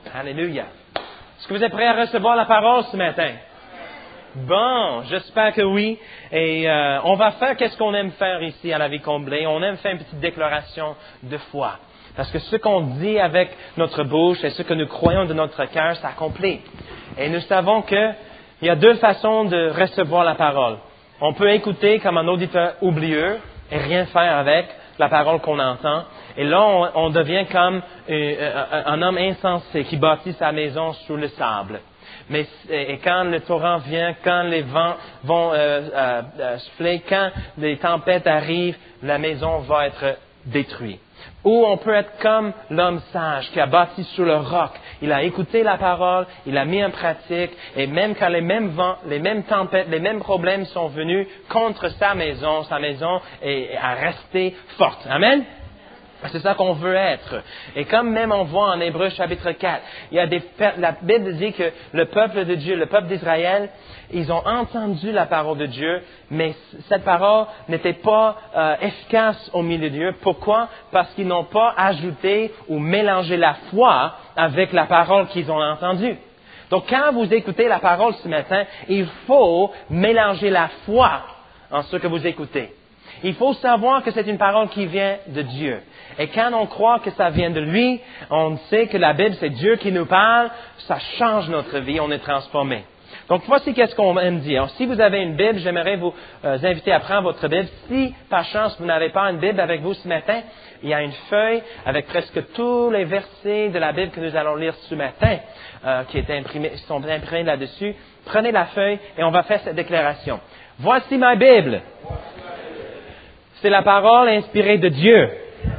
Alléluia. Est-ce que vous êtes prêts à recevoir la parole ce matin? Bon, j'espère que oui. Et on va faire qu'est-ce qu'on aime faire ici à la vie comblée. On aime faire une petite déclaration de foi. Parce que ce qu'on dit avec notre bouche et ce que nous croyons de notre cœur s'accomplit. Et nous savons qu'il y a deux façons de recevoir la parole. On peut écouter comme un auditeur oublieux et rien faire avec la parole qu'on entend. Et là, on devient comme un homme insensé qui bâtit sa maison sur le sable. Mais et quand le torrent vient, quand les vents vont souffler, quand les tempêtes arrivent, la maison va être détruite. Ou on peut être comme l'homme sage qui a bâti sur le roc. Il a écouté la parole, il a mis en pratique, et même quand les mêmes vents, les mêmes tempêtes, les mêmes problèmes sont venus contre sa maison a resté forte. Amen? C'est ça qu'on veut être. Et comme même on voit en Hébreux chapitre 4, la Bible dit que le peuple de Dieu, le peuple d'Israël, ils ont entendu la parole de Dieu, mais cette parole n'était pas efficace au milieu d'eux. Pourquoi? Parce qu'ils n'ont pas ajouté ou mélangé la foi avec la parole qu'ils ont entendue. Donc quand vous écoutez la parole ce matin, il faut mélanger la foi en ce que vous écoutez. Il faut savoir que c'est une parole qui vient de Dieu. Et quand on croit que ça vient de lui, on sait que la Bible, c'est Dieu qui nous parle, ça change notre vie, on est transformé. Donc voici qu'est-ce qu'on aime dire. Si vous avez une Bible, j'aimerais vous inviter à prendre votre Bible. Si par chance vous n'avez pas une Bible avec vous ce matin, il y a une feuille avec presque tous les versets de la Bible que nous allons lire ce matin, qui sont imprimés là-dessus. Prenez la feuille et on va faire cette déclaration. Voici ma Bible. C'est la parole inspirée de Dieu.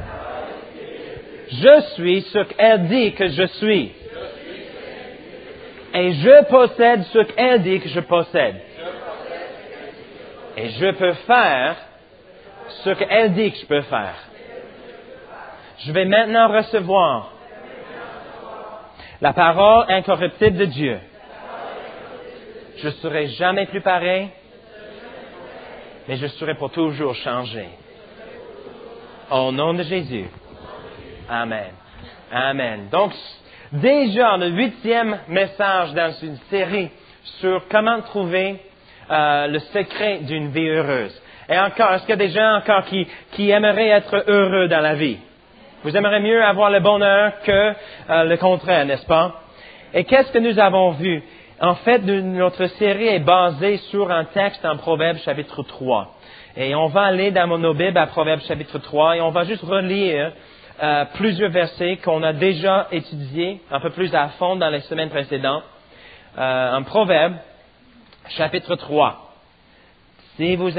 Je suis ce qu'elle dit que je suis. Et je possède ce qu'elle dit que je possède. Et je peux faire ce qu'elle dit que je peux faire. Je vais maintenant recevoir la parole incorruptible de Dieu. Je ne serai jamais plus pareil, mais je serai pour toujours changé. Au nom de Jésus. Amen. Amen. Donc, déjà le 8e message dans une série sur comment trouver le secret d'une vie heureuse. Et encore, est-ce qu'il y a des gens encore qui aimeraient être heureux dans la vie? Vous aimeriez mieux avoir le bonheur que le contraire, n'est-ce pas? Et qu'est-ce que nous avons vu? En fait, notre série est basée sur un texte en Proverbes chapitre 3. Et on va aller dans nos Bibles à Proverbes chapitre 3 et on va juste relire plusieurs versets qu'on a déjà étudiés un peu plus à fond dans les semaines précédentes. En Proverbes chapitre 3. Si vous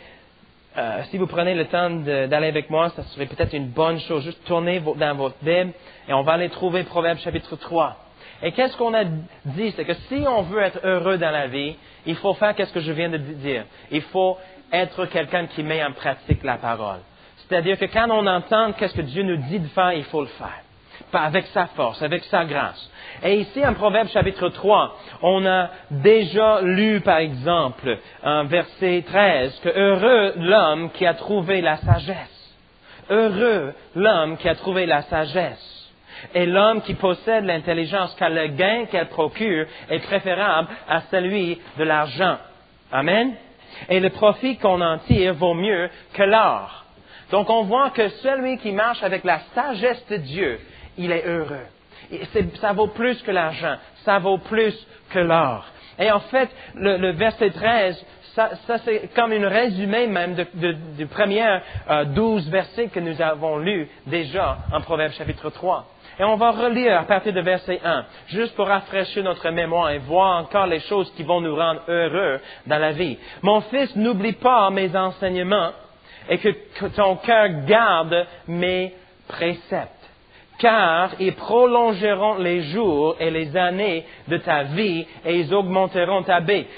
prenez le temps d'aller avec moi, ça serait peut-être une bonne chose. Juste tournez dans votre Bible et on va aller trouver Proverbes chapitre 3. Et qu'est-ce qu'on a dit? C'est que si on veut être heureux dans la vie, il faut faire qu'est-ce que je viens de dire. Il faut être quelqu'un qui met en pratique la parole. C'est-à-dire que quand on entend qu'est-ce que Dieu nous dit de faire, il faut le faire. Pas avec sa force, avec sa grâce. Et ici, en Proverbes chapitre 3, on a déjà lu, par exemple, en verset 13, que heureux l'homme qui a trouvé la sagesse. Heureux l'homme qui a trouvé la sagesse. Et l'homme qui possède l'intelligence, car le gain qu'elle procure est préférable à celui de l'argent. Amen. Et le profit qu'on en tire vaut mieux que l'or. Donc on voit que celui qui marche avec la sagesse de Dieu, il est heureux. Ça vaut plus que l'argent, ça vaut plus que l'or. Et en fait, le verset 13, ça c'est comme un résumé même du premier 12 versets que nous avons lus déjà en Proverbes chapitre 3. Et on va relire à partir de verset 1, juste pour rafraîchir notre mémoire et voir encore les choses qui vont nous rendre heureux dans la vie. Mon fils, n'oublie pas mes enseignements et que ton cœur garde mes préceptes. Car ils prolongeront les jours et les années de ta vie et ils augmenteront ta paix.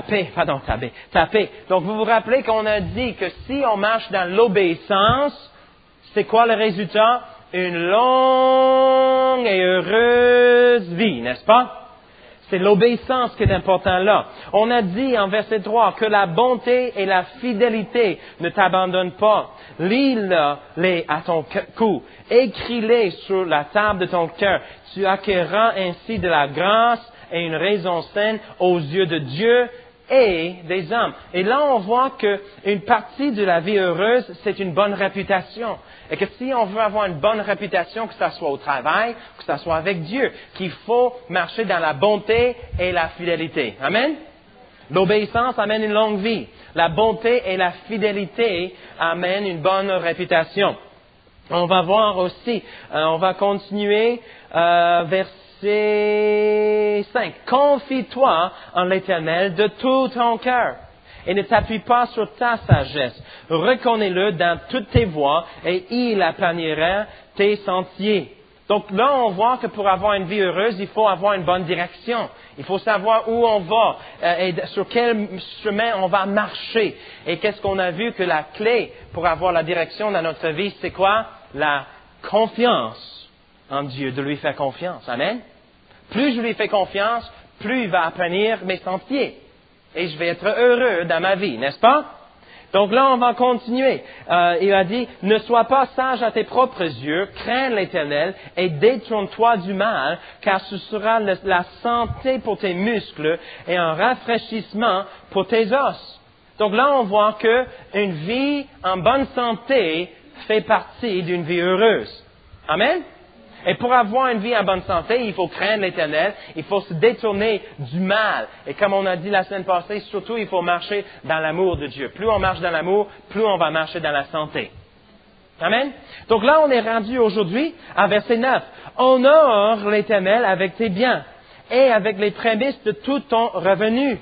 Donc vous vous rappelez qu'on a dit que si on marche dans l'obéissance, c'est quoi le résultat? Une longue et heureuse vie, n'est-ce pas? C'est l'obéissance qui est important là. On a dit en verset 3 que la bonté et la fidélité ne t'abandonnent pas. Lis-les à ton cou. Écris-les sur la table de ton cœur. Tu acquerras ainsi de la grâce et une raison saine aux yeux de Dieu et des hommes. Et là, on voit qu'une partie de la vie heureuse, c'est une bonne réputation. Et que si on veut avoir une bonne réputation, que ça soit au travail, que ça soit avec Dieu, qu'il faut marcher dans la bonté et la fidélité. Amen? L'obéissance amène une longue vie. La bonté et la fidélité amènent une bonne réputation. On va voir aussi, on va continuer verset 5. Confie-toi en l'Éternel de tout ton cœur et ne t'appuie pas sur ta sagesse. Reconnais-le dans toutes tes voies et il aplanira tes sentiers. Donc là, on voit que pour avoir une vie heureuse, il faut avoir une bonne direction. Il faut savoir où on va et sur quel chemin on va marcher. Et qu'est-ce qu'on a vu que la clé pour avoir la direction dans notre vie, c'est quoi? La confiance en Dieu, de lui faire confiance. Amen? Plus je lui fais confiance, plus il va aplanir mes sentiers. Et je vais être heureux dans ma vie, n'est-ce pas? Donc là, on va continuer. Il a dit, ne sois pas sage à tes propres yeux, crains l'Éternel et détourne-toi du mal, car ce sera la santé pour tes muscles et un rafraîchissement pour tes os. Donc là, on voit que une vie en bonne santé fait partie d'une vie heureuse. Amen? Et pour avoir une vie en bonne santé, il faut craindre l'Éternel, il faut se détourner du mal. Et comme on a dit la semaine passée, surtout, il faut marcher dans l'amour de Dieu. Plus on marche dans l'amour, plus on va marcher dans la santé. Amen? Donc là, on est rendu aujourd'hui à verset 9. Honore l'Éternel avec tes biens et avec les prémices de tout ton revenu.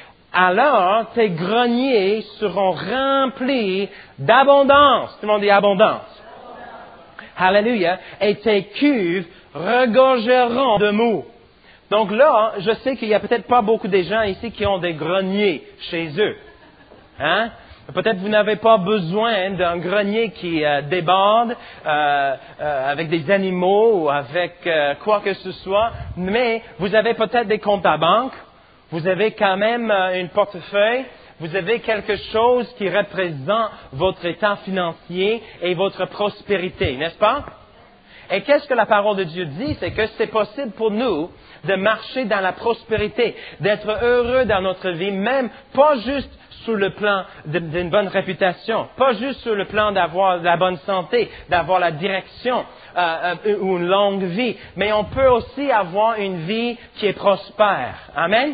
Alors, tes greniers seront remplis d'abondance. Tout le monde dit abondance. Alléluia. Et tes cuves regorgeront de mou. Donc là, je sais qu'il y a peut-être pas beaucoup de gens ici qui ont des greniers chez eux. Hein? Peut-être vous n'avez pas besoin d'un grenier qui déborde avec des animaux ou avec quoi que ce soit, mais vous avez peut-être des comptes à banque, vous avez quand même une portefeuille, vous avez quelque chose qui représente votre état financier et votre prospérité, n'est-ce pas? Et qu'est-ce que la parole de Dieu dit? C'est que c'est possible pour nous de marcher dans la prospérité, d'être heureux dans notre vie, même pas juste sur le plan d'une bonne réputation, pas juste sur le plan d'avoir la bonne santé, d'avoir la direction ou une longue vie, mais on peut aussi avoir une vie qui est prospère. Amen?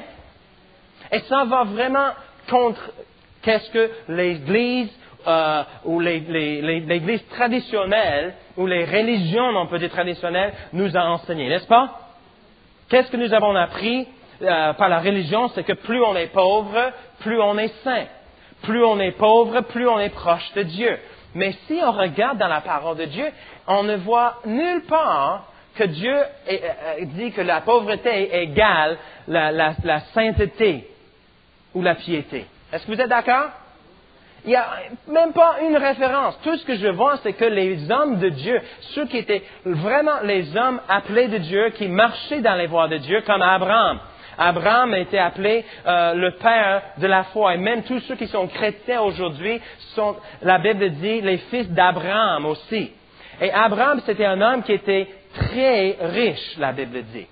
Et ça va vraiment contre qu'est-ce que l'Église ou l'Église traditionnelle ou les religions, on peut dire traditionnelles, nous a enseigné, n'est-ce pas? Qu'est-ce que nous avons appris par la religion? C'est que plus on est pauvre, plus on est saint. Plus on est pauvre, plus on est proche de Dieu. Mais si on regarde dans la parole de Dieu, on ne voit nulle part que Dieu dit que la pauvreté égale la sainteté ou la piété. Est-ce que vous êtes d'accord? Il n'y a même pas une référence. Tout ce que je vois, c'est que les hommes de Dieu, ceux qui étaient vraiment les hommes appelés de Dieu, qui marchaient dans les voies de Dieu, comme Abraham. Abraham a été appelé le père de la foi. Et même tous ceux qui sont chrétiens aujourd'hui sont, la Bible dit, les fils d'Abraham aussi. Et Abraham, c'était un homme qui était très riche, la Bible dit.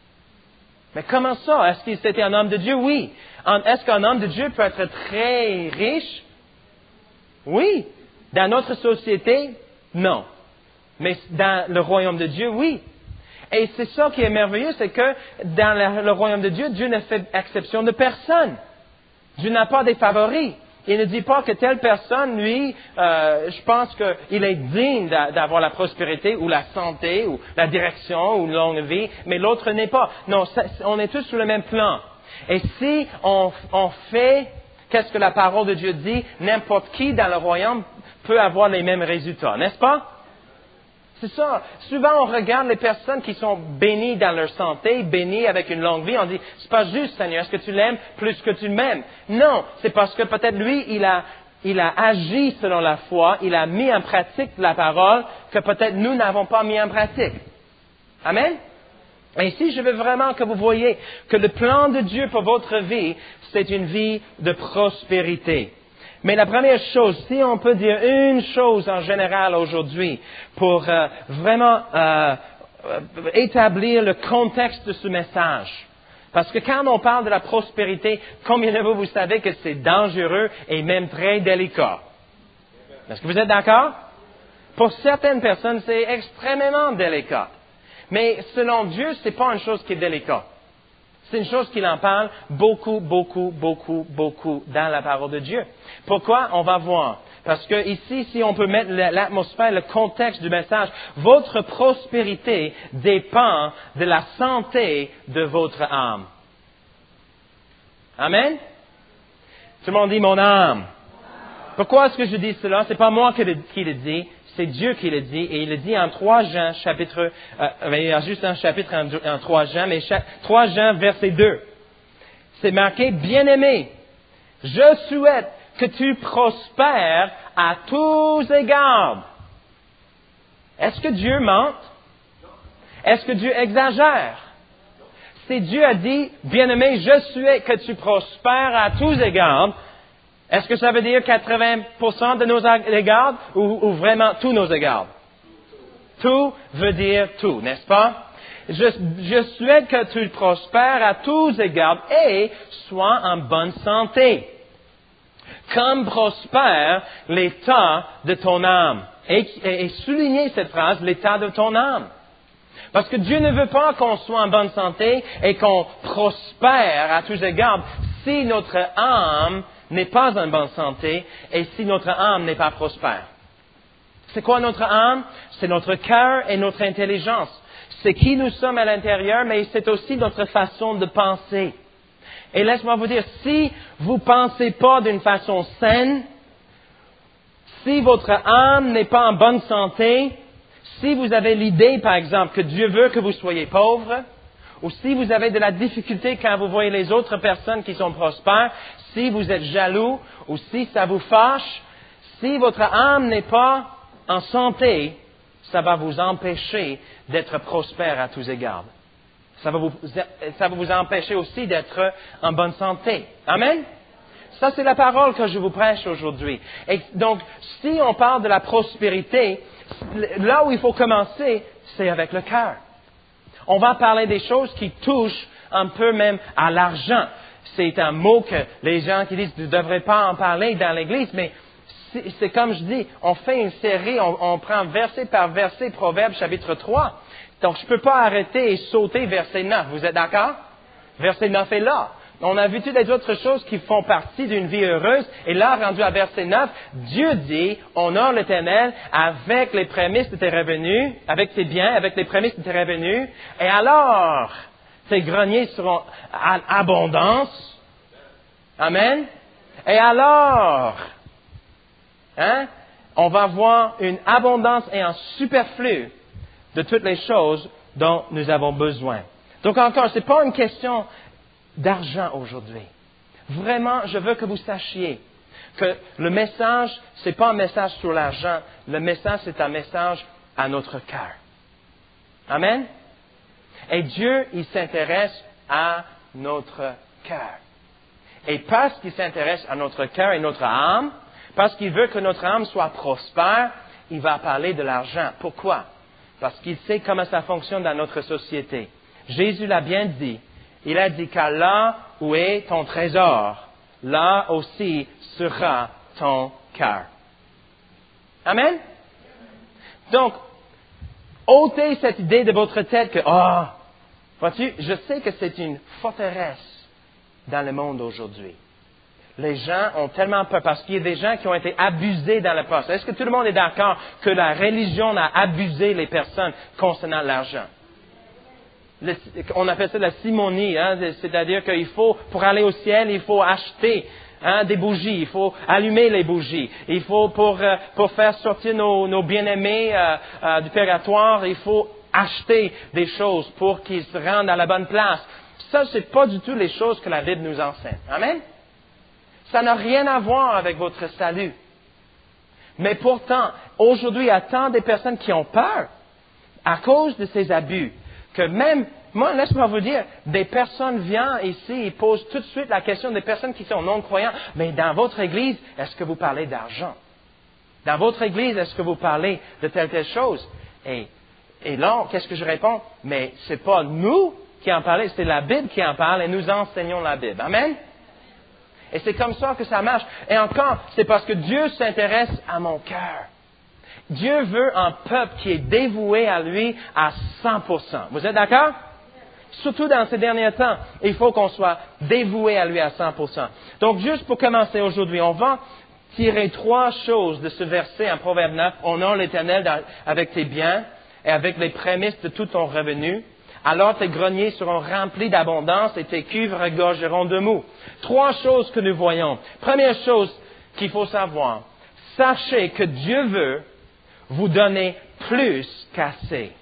Mais comment ça? Est-ce qu'il était un homme de Dieu? Oui. Est-ce qu'un homme de Dieu peut être très riche? Oui. Dans notre société, non. Mais dans le royaume de Dieu, oui. Et c'est ça qui est merveilleux, c'est que dans le royaume de Dieu, Dieu ne fait exception de personne. Dieu n'a pas des favoris. Il ne dit pas que telle personne, lui, je pense qu'il est digne d'avoir la prospérité ou la santé ou la direction ou une longue vie, mais l'autre n'est pas. Non, on est tous sur le même plan. Et si on fait, qu'est-ce que la parole de Dieu dit, n'importe qui dans le royaume peut avoir les mêmes résultats, n'est-ce pas? C'est ça. Souvent, on regarde les personnes qui sont bénies dans leur santé, bénies avec une longue vie. On dit, c'est pas juste, Seigneur, est-ce que tu l'aimes plus que tu m'aimes? Non, c'est parce que peut-être lui, il a agi selon la foi, il a mis en pratique la parole que peut-être nous n'avons pas mis en pratique. Amen? Et ici, je veux vraiment que vous voyez que le plan de Dieu pour votre vie, c'est une vie de prospérité. Mais la première chose, si on peut dire une chose en général aujourd'hui pour vraiment établir le contexte de ce message. Parce que quand on parle de la prospérité, combien de vous savez que c'est dangereux et même très délicat? Est-ce que vous êtes d'accord? Pour certaines personnes, c'est extrêmement délicat. Mais selon Dieu, c'est pas une chose qui est délicate. C'est une chose qu'il en parle beaucoup dans la parole de Dieu. Pourquoi? On va voir. Parce que ici, si on peut mettre l'atmosphère, le contexte du message, votre prospérité dépend de la santé de votre âme. Amen? Tout le monde dit mon âme. Pourquoi est-ce que je dis cela? C'est pas moi qui le dis, c'est Dieu qui le dit, et il le dit en 3 Jean, il y a juste un chapitre en 3 Jean, mais 3 Jean, verset 2. C'est marqué, bien-aimé, je souhaite que tu prospères à tous égards. Est-ce que Dieu ment? Est-ce que Dieu exagère? Si Dieu a dit, bien-aimé, je souhaite que tu prospères à tous égards, est-ce que ça veut dire 80% de nos égards ou vraiment tous nos égards? Tout veut dire tout, n'est-ce pas? Je souhaite que tu prospères à tous égards et sois en bonne santé, comme prospère l'état de ton âme. Et soulignez cette phrase, l'état de ton âme. Parce que Dieu ne veut pas qu'on soit en bonne santé et qu'on prospère à tous égards si notre âme n'est pas en bonne santé et si notre âme n'est pas prospère. C'est quoi notre âme? C'est notre cœur et notre intelligence. C'est qui nous sommes à l'intérieur, mais c'est aussi notre façon de penser. Et laisse-moi vous dire, si vous ne pensez pas d'une façon saine, si votre âme n'est pas en bonne santé, si vous avez l'idée, par exemple, que Dieu veut que vous soyez pauvre, ou si vous avez de la difficulté quand vous voyez les autres personnes qui sont prospères, si vous êtes jaloux, ou si ça vous fâche, si votre âme n'est pas en santé, ça va vous empêcher d'être prospère à tous égards. Ça va vous empêcher aussi d'être en bonne santé. Amen? Ça, c'est la parole que je vous prêche aujourd'hui. Et donc, si on parle de la prospérité, là où il faut commencer, c'est avec le cœur. On va parler des choses qui touchent un peu même à l'argent. C'est un mot que les gens qui disent « ne devraient pas en parler dans l'Église », mais c'est comme je dis, on fait une série, on prend verset par verset, Proverbes chapitre 3. Donc, je ne peux pas arrêter et sauter verset 9. Vous êtes d'accord? Verset 9 est là. On a vu toutes les autres choses qui font partie d'une vie heureuse. Et là, rendu à verset 9, Dieu dit, honore l'Éternel avec les prémices de tes revenus, avec tes biens, avec les prémices de tes revenus. Et alors, tes greniers seront en abondance. Amen. Et alors, on va voir une abondance et un superflu de toutes les choses dont nous avons besoin. Donc encore, ce n'est pas une question d'argent aujourd'hui. Vraiment, je veux que vous sachiez que le message, ce n'est pas un message sur l'argent. Le message, c'est un message à notre cœur. Amen? Et Dieu, il s'intéresse à notre cœur. Et parce qu'il s'intéresse à notre cœur et notre âme, parce qu'il veut que notre âme soit prospère, il va parler de l'argent. Pourquoi? Parce qu'il sait comment ça fonctionne dans notre société. Jésus l'a bien dit. Il a dit qu'à là où est ton trésor, là aussi sera ton cœur. Amen? Donc, ôtez cette idée de votre tête que, vois-tu, je sais que c'est une forteresse dans le monde aujourd'hui. Les gens ont tellement peur parce qu'il y a des gens qui ont été abusés dans le passé. Est-ce que tout le monde est d'accord que la religion a abusé les personnes concernant l'argent? On appelle ça la simonie, c'est-à-dire qu'il faut, pour aller au ciel, il faut acheter des bougies, il faut allumer les bougies, il faut pour faire sortir nos bien-aimés du purgatoire, il faut acheter des choses pour qu'ils se rendent à la bonne place. Ça, c'est pas du tout les choses que la Bible nous enseigne. Amen? Ça n'a rien à voir avec votre salut. Mais pourtant, aujourd'hui, il y a tant de personnes qui ont peur à cause de ces abus que même Moi, laisse-moi vous dire, des personnes viennent ici et posent tout de suite la question, des personnes qui sont non-croyantes, mais dans votre église, est-ce que vous parlez d'argent? Dans votre église, est-ce que vous parlez de telle chose? Et là, qu'est-ce que je réponds? Mais c'est pas nous qui en parlons, c'est la Bible qui en parle et nous enseignons la Bible. Amen? Et c'est comme ça que ça marche. Et encore, c'est parce que Dieu s'intéresse à mon cœur. Dieu veut un peuple qui est dévoué à lui à 100%. Vous êtes d'accord? Surtout dans ces derniers temps, il faut qu'on soit dévoué à lui à 100%. Donc, juste pour commencer aujourd'hui, on va tirer 3 choses de ce verset en Proverbe 9. Honore l'Éternel avec tes biens et avec les prémices de tout ton revenu. Alors tes greniers seront remplis d'abondance et tes cuves regorgeront de mou. 3 choses que nous voyons. Première chose qu'il faut savoir, sachez que Dieu veut vous donner plus qu'assez.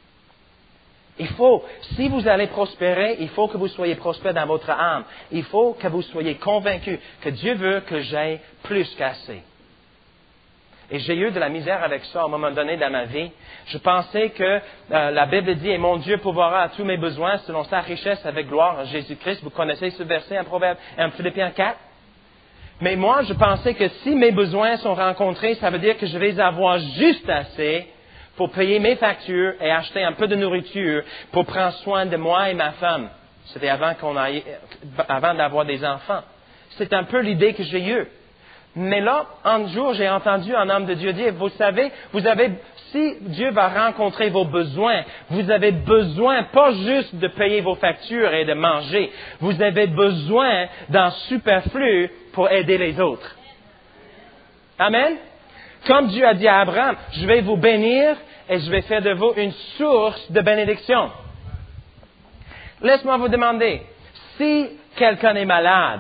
Si vous allez prospérer, il faut que vous soyez prospère dans votre âme. Il faut que vous soyez convaincus que Dieu veut que j'aie plus qu'assez. Et j'ai eu de la misère avec ça à un moment donné dans ma vie. Je pensais que la Bible dit « Et mon Dieu pourvoira à tous mes besoins selon sa richesse avec gloire en Jésus-Christ ». Vous connaissez ce verset en Philippiens 4? Mais moi, je pensais que si mes besoins sont rencontrés, ça veut dire que je vais avoir juste assez pour payer mes factures et acheter un peu de nourriture pour prendre soin de moi et ma femme. C'était avant d'avoir des enfants. C'est un peu l'idée que j'ai eue. Mais là, un jour, j'ai entendu un homme de Dieu dire, vous savez, si Dieu va rencontrer vos besoins, vous avez besoin pas juste de payer vos factures et de manger, vous avez besoin d'un superflu pour aider les autres. Amen? Comme Dieu a dit à Abraham, je vais vous bénir et je vais faire de vous une source de bénédiction. Laisse-moi vous demander, si quelqu'un est malade,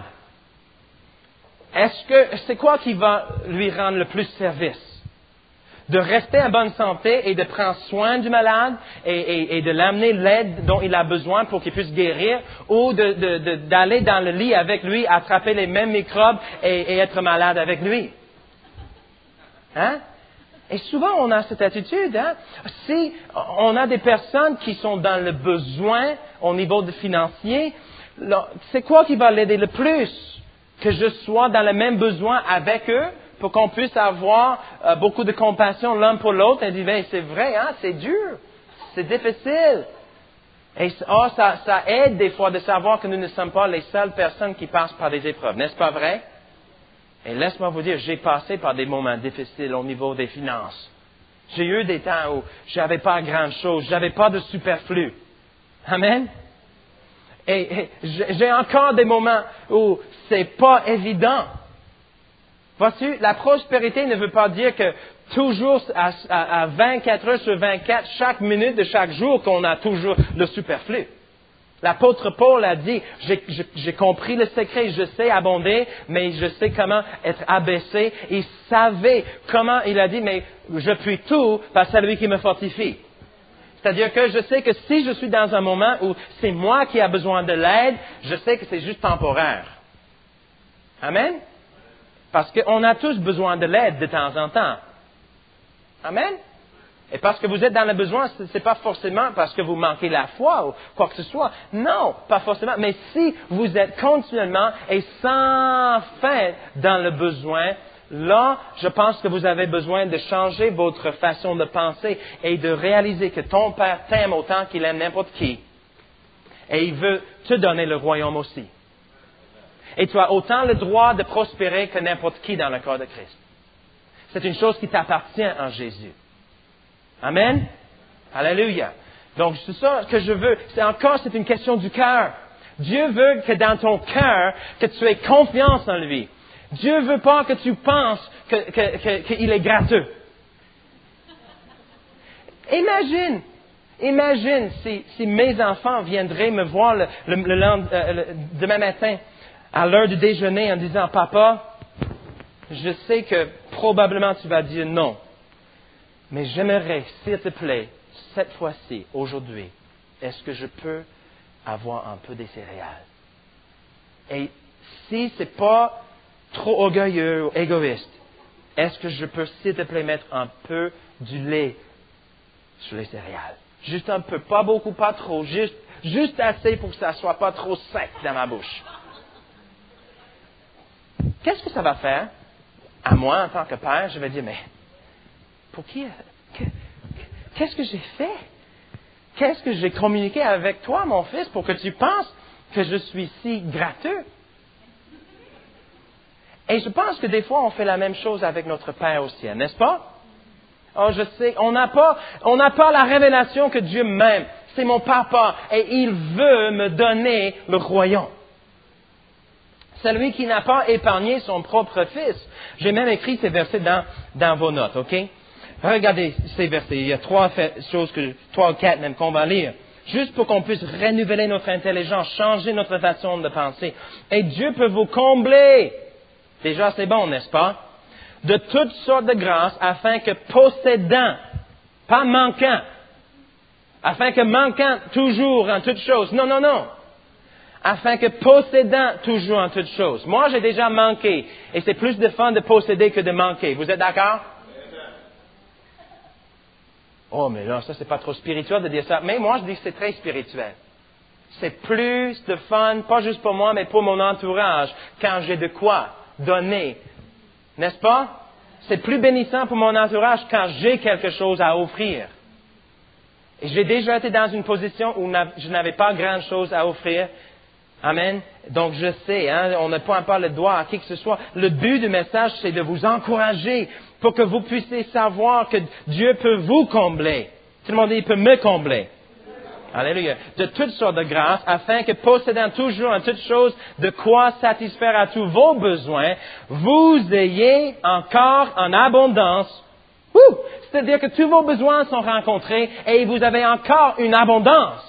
c'est quoi qui va lui rendre le plus service? De rester en bonne santé et de prendre soin du malade et de l'amener l'aide dont il a besoin pour qu'il puisse guérir, ou d'aller dans le lit avec lui, attraper les mêmes microbes et être malade avec lui? Hein? Et souvent, on a cette attitude. Hein? Si on a des personnes qui sont dans le besoin au niveau financier, c'est quoi qui va l'aider le plus? Que je sois dans le même besoin avec eux pour qu'on puisse avoir beaucoup de compassion l'un pour l'autre et dire, ben, c'est vrai, hein, c'est dur, c'est difficile. Et ça aide des fois de savoir que nous ne sommes pas les seules personnes qui passent par des épreuves, n'est-ce pas vrai? Et laisse-moi vous dire, j'ai passé par des moments difficiles au niveau des finances. J'ai eu des temps où j'avais pas grand-chose, j'avais pas de superflu. Amen? Et j'ai encore des moments où c'est pas évident. Vois-tu, la prospérité ne veut pas dire que toujours à 24 heures sur 24, chaque minute de chaque jour, qu'on a toujours le superflu. L'apôtre Paul a dit, j'ai compris le secret, je sais abonder, mais je sais comment être abaissé. Il savait comment, il a dit, mais je puis tout par celui qui me fortifie. C'est-à-dire que je sais que si je suis dans un moment où c'est moi qui ai besoin de l'aide, je sais que c'est juste temporaire. Amen? Parce qu'on a tous besoin de l'aide de temps en temps. Amen? Et parce que vous êtes dans le besoin, c'est pas forcément parce que vous manquez la foi ou quoi que ce soit. Non, pas forcément. Mais si vous êtes continuellement et sans fin dans le besoin, là, je pense que vous avez besoin de changer votre façon de penser et de réaliser que ton Père t'aime autant qu'il aime n'importe qui. Et il veut te donner le royaume aussi. Et tu as autant le droit de prospérer que n'importe qui dans le corps de Christ. C'est une chose qui t'appartient en Jésus. Amen? Alléluia. Donc, c'est ça que je veux. C'est une question du cœur. Dieu veut que dans ton cœur, que tu aies confiance en lui. Dieu veut pas que tu penses qu'il est gratteux. Imagine si mes enfants viendraient me voir demain matin à l'heure du déjeuner en disant, Papa, je sais que probablement tu vas dire non. Mais j'aimerais, s'il te plaît, cette fois-ci, aujourd'hui, est-ce que je peux avoir un peu des céréales? Et si c'est pas trop orgueilleux ou égoïste, est-ce que je peux, s'il te plaît, mettre un peu du lait sur les céréales? Juste un peu, pas beaucoup, pas trop, juste juste assez pour que ça soit pas trop sec dans ma bouche. Qu'est-ce que ça va faire? À moi, en tant que père, je vais dire, mais pour qui? Qu'est-ce que j'ai fait? Qu'est-ce que j'ai communiqué avec toi, mon fils, pour que tu penses que je suis si gratteux? Et je pense que des fois, on fait la même chose avec notre Père au ciel, n'est-ce pas? Oh, je sais, on n'a pas la révélation que Dieu m'aime. C'est mon papa et il veut me donner le royaume. Celui qui n'a pas épargné son propre fils. J'ai même écrit ces versets dans vos notes, ok? Regardez ces versets. Il y a 3 ou 4 même qu'on va lire. Juste pour qu'on puisse renouveler notre intelligence, changer notre façon de penser. Et Dieu peut vous combler. Déjà, c'est bon, n'est-ce pas? De toutes sortes de grâces, afin que possédant, pas manquant, afin que manquant toujours en toutes choses. Non. Afin que possédant toujours en toutes choses. Moi, j'ai déjà manqué, et c'est plus de fun de posséder que de manquer. Vous êtes d'accord? Oh, mais là, ça, c'est pas trop spirituel de dire ça. Mais moi, je dis que c'est très spirituel. C'est plus de fun, pas juste pour moi, mais pour mon entourage, quand j'ai de quoi donner. N'est-ce pas? C'est plus bénissant pour mon entourage quand j'ai quelque chose à offrir. Et j'ai déjà été dans une position où je n'avais pas grand-chose à offrir. Amen. Donc je sais, on ne pointe pas le doigt à qui que ce soit. Le but du message, c'est de vous encourager pour que vous puissiez savoir que Dieu peut vous combler. Tout le monde dit, il peut me combler. Alléluia. De toutes sortes de grâces, afin que possédant toujours en toutes choses de quoi satisfaire à tous vos besoins, vous ayez encore en abondance. C'est-à-dire que tous vos besoins sont rencontrés et vous avez encore une abondance.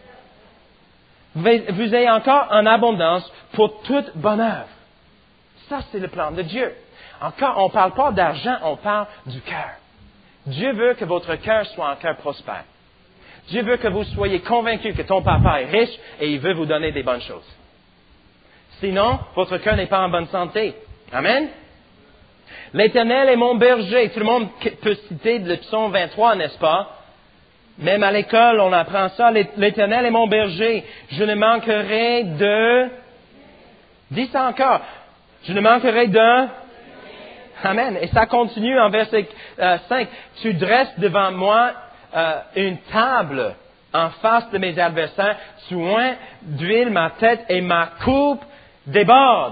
Vous ayez encore en abondance pour toute bonne œuvre. Ça, c'est le plan de Dieu. Encore, on ne parle pas d'argent, on parle du cœur. Dieu veut que votre cœur soit un cœur prospère. Dieu veut que vous soyez convaincus que ton papa est riche et il veut vous donner des bonnes choses. Sinon, votre cœur n'est pas en bonne santé. Amen? L'Éternel est mon berger. Tout le monde peut citer le psaume 23, n'est-ce pas? Même à l'école, on apprend ça. L'Éternel est mon berger. Je ne manquerai de... Dis ça encore. Je ne manquerai de... Amen. Et ça continue en verset 5. Tu dresses devant moi une table en face de mes adversaires. Tu oins d'huile ma tête et ma coupe déborde.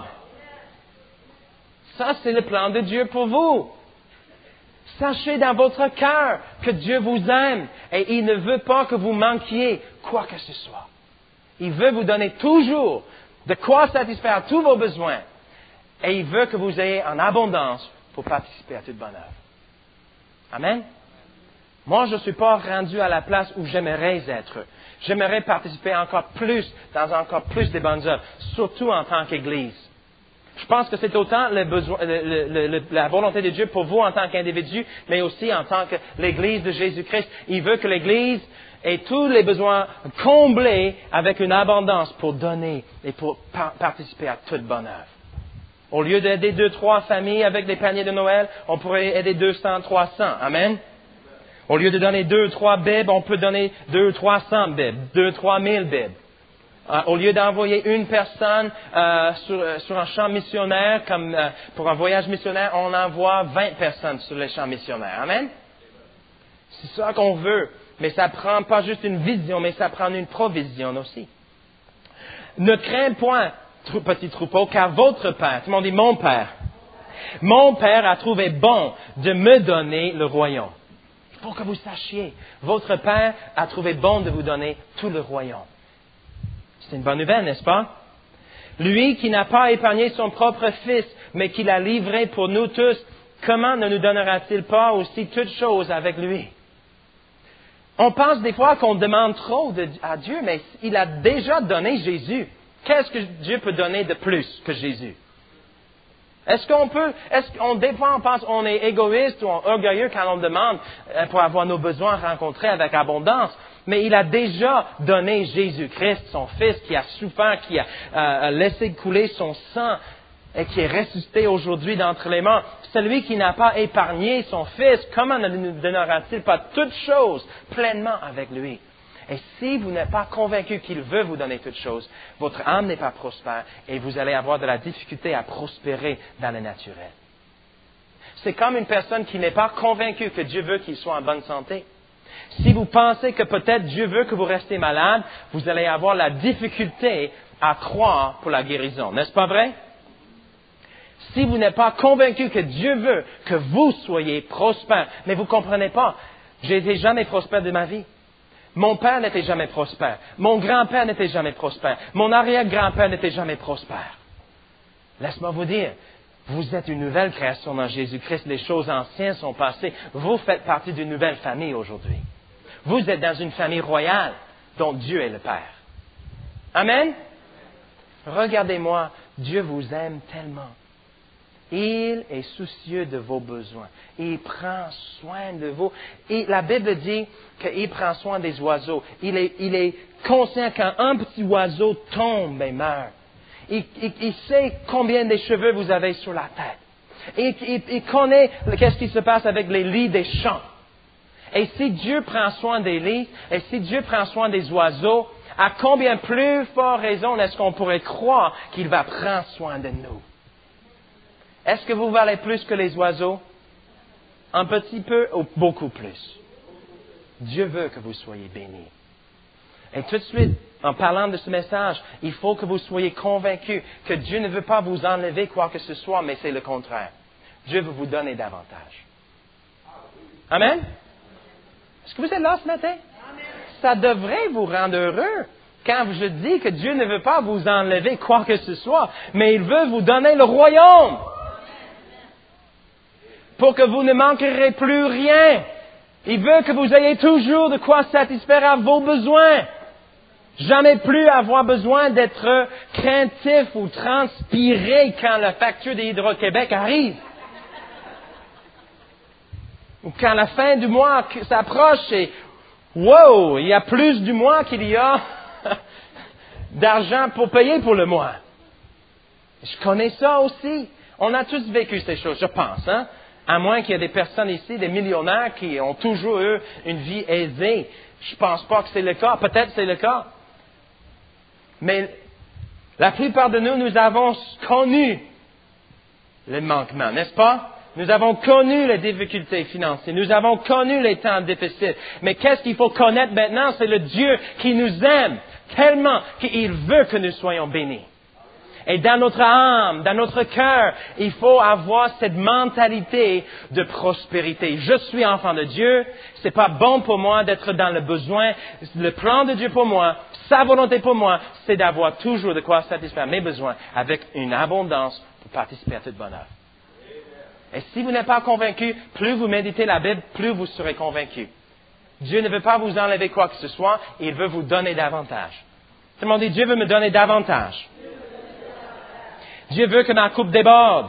Ça, c'est le plan de Dieu pour vous. Sachez dans votre cœur que Dieu vous aime et il ne veut pas que vous manquiez quoi que ce soit. Il veut vous donner toujours de quoi satisfaire tous vos besoins et il veut que vous ayez en abondance pour participer à toute bonne œuvre. Amen. Moi, je ne suis pas rendu à la place où j'aimerais être. J'aimerais participer encore plus dans encore plus de bonnes œuvres, surtout en tant qu'Église. Je pense que c'est autant la volonté de Dieu pour vous en tant qu'individu, mais aussi en tant que l'Église de Jésus-Christ. Il veut que l'Église ait tous les besoins comblés avec une abondance pour donner et pour participer à toute bonne œuvre. Au lieu d'aider 2-3 familles avec des paniers de Noël, on pourrait aider 200, 300. Amen. Au lieu de donner 2 ou 3 bibs, on peut donner 2 ou 300 bibs, 2 ou 3 000 bibs. Au lieu d'envoyer une personne sur un champ missionnaire, comme pour un voyage missionnaire, on envoie 20 personnes sur les champs missionnaires. Amen? C'est ça qu'on veut. Mais ça prend pas juste une vision, mais ça prend une provision aussi. Ne crains point, petit troupeau, car votre Père, tout le monde dit mon Père a trouvé bon de me donner le royaume. Il faut que vous sachiez, votre Père a trouvé bon de vous donner tout le royaume. C'est une bonne nouvelle, n'est-ce pas? Lui qui n'a pas épargné son propre Fils, mais qui l'a livré pour nous tous, comment ne nous donnera-t-il pas aussi toutes choses avec lui? On pense des fois qu'on demande trop à Dieu, mais il a déjà donné Jésus. Qu'est-ce que Dieu peut donner de plus que Jésus? Des fois on pense qu'on est égoïste ou orgueilleux quand on demande pour avoir nos besoins rencontrés avec abondance. Mais il a déjà donné Jésus-Christ, son Fils, qui a souffert, qui a laissé couler son sang et qui est ressuscité aujourd'hui d'entre les morts. Celui qui n'a pas épargné son Fils, comment ne nous donnera-t-il pas toutes choses pleinement avec lui? Et si vous n'êtes pas convaincu qu'il veut vous donner toutes choses, votre âme n'est pas prospère et vous allez avoir de la difficulté à prospérer dans le naturel. C'est comme une personne qui n'est pas convaincue que Dieu veut qu'il soit en bonne santé. Si vous pensez que peut-être Dieu veut que vous restiez malade, vous allez avoir la difficulté à croire pour la guérison. N'est-ce pas vrai? Si vous n'êtes pas convaincu que Dieu veut que vous soyez prospère, mais vous ne comprenez pas, j'ai été jamais prospère de ma vie. Mon père n'était jamais prospère. Mon grand-père n'était jamais prospère. Mon arrière-grand-père n'était jamais prospère. Laisse-moi vous dire, vous êtes une nouvelle création dans Jésus-Christ. Les choses anciennes sont passées. Vous faites partie d'une nouvelle famille aujourd'hui. Vous êtes dans une famille royale dont Dieu est le Père. Amen? Regardez-moi, Dieu vous aime tellement. Il est soucieux de vos besoins. Il prend soin de vous. Et la Bible dit qu'il prend soin des oiseaux. Il est conscient quand un petit oiseau tombe et meurt. Il sait combien de cheveux vous avez sur la tête. Il connaît qu'est-ce qui se passe avec les lits des champs. Et si Dieu prend soin des lits, et si Dieu prend soin des oiseaux, à combien plus fort raison est-ce qu'on pourrait croire qu'il va prendre soin de nous? Est-ce que vous valez plus que les oiseaux? Un petit peu ou beaucoup plus? Dieu veut que vous soyez bénis. Et tout de suite, en parlant de ce message, il faut que vous soyez convaincus que Dieu ne veut pas vous enlever quoi que ce soit, mais c'est le contraire. Dieu veut vous donner davantage. Amen? Est-ce que vous êtes là ce matin? Ça devrait vous rendre heureux quand je dis que Dieu ne veut pas vous enlever quoi que ce soit, mais il veut vous donner le royaume. Pour que vous ne manquerez plus rien. Il veut que vous ayez toujours de quoi satisfaire à vos besoins. Jamais plus avoir besoin d'être craintif ou transpiré quand la facture d'Hydro-Québec arrive. Ou quand la fin du mois s'approche et wow, il y a plus du mois qu'il y a d'argent pour payer pour le mois. Je connais ça aussi. On a tous vécu ces choses, je pense, hein? À moins qu'il y ait des personnes ici, des millionnaires qui ont toujours eu une vie aisée. Je pense pas que c'est le cas. Peut-être c'est le cas. Mais la plupart de nous, nous avons connu les manquements, n'est-ce pas? Nous avons connu les difficultés financières. Nous avons connu les temps difficiles. Mais qu'est-ce qu'il faut connaître maintenant? C'est le Dieu qui nous aime tellement qu'il veut que nous soyons bénis. Et dans notre âme, dans notre cœur, il faut avoir cette mentalité de prospérité. Je suis enfant de Dieu, c'est pas bon pour moi d'être dans le besoin. Le plan de Dieu pour moi, sa volonté pour moi, c'est d'avoir toujours de quoi satisfaire mes besoins avec une abondance pour participer à toute bonne œuvre. Et si vous n'êtes pas convaincu, plus vous méditez la Bible, plus vous serez convaincu. Dieu ne veut pas vous enlever quoi que ce soit, il veut vous donner davantage. Tout le monde dit, Dieu veut me donner davantage. Dieu veut que ma coupe déborde.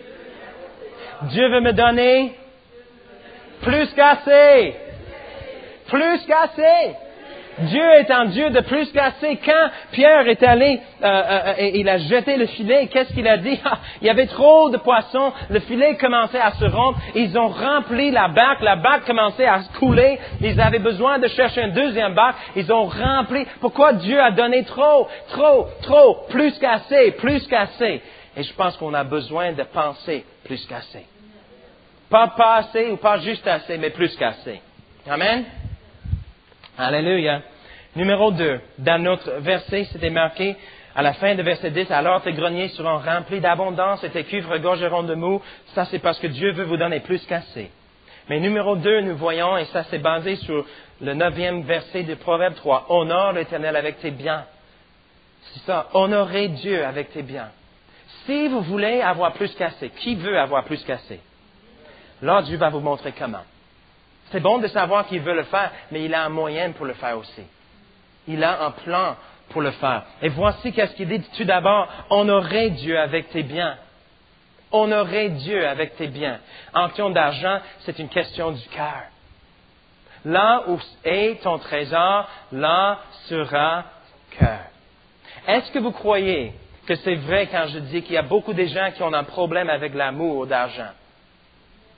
Dieu veut me donner plus qu'assez. Plus qu'assez. Dieu est un Dieu de plus qu'assez. Quand Pierre est allé, et il a jeté le filet, qu'est-ce qu'il a dit? Il y avait trop de poissons, le filet commençait à se rompre, ils ont rempli la barque commençait à couler, ils avaient besoin de chercher un deuxième barque, ils ont rempli. Pourquoi Dieu a donné trop, plus qu'assez? Et je pense qu'on a besoin de penser plus qu'assez. Pas assez ou pas juste assez, mais plus qu'assez. Amen? Alléluia. Numéro 2. Dans notre verset, c'était marqué à la fin de verset 10, alors tes greniers seront remplis d'abondance et tes cuves regorgeront de mou. Ça, c'est parce que Dieu veut vous donner plus qu'assez. Mais numéro 2, nous voyons, et ça c'est basé sur le 9e verset de Proverbe 3, honore l'Éternel avec tes biens. C'est ça, honorer Dieu avec tes biens. Si vous voulez avoir plus qu'assez, qui veut avoir plus qu'assez? Là, Dieu va vous montrer comment. C'est bon de savoir qu'il veut le faire, mais il a un moyen pour le faire aussi. Il a un plan pour le faire. Et voici qu'est-ce qu'il dit tout d'abord, honorer Dieu avec tes biens. Honorer Dieu avec tes biens. En question d'argent, c'est une question du cœur. Là où est ton trésor, là sera cœur. Est-ce que vous croyez que c'est vrai quand je dis qu'il y a beaucoup de gens qui ont un problème avec l'amour d'argent?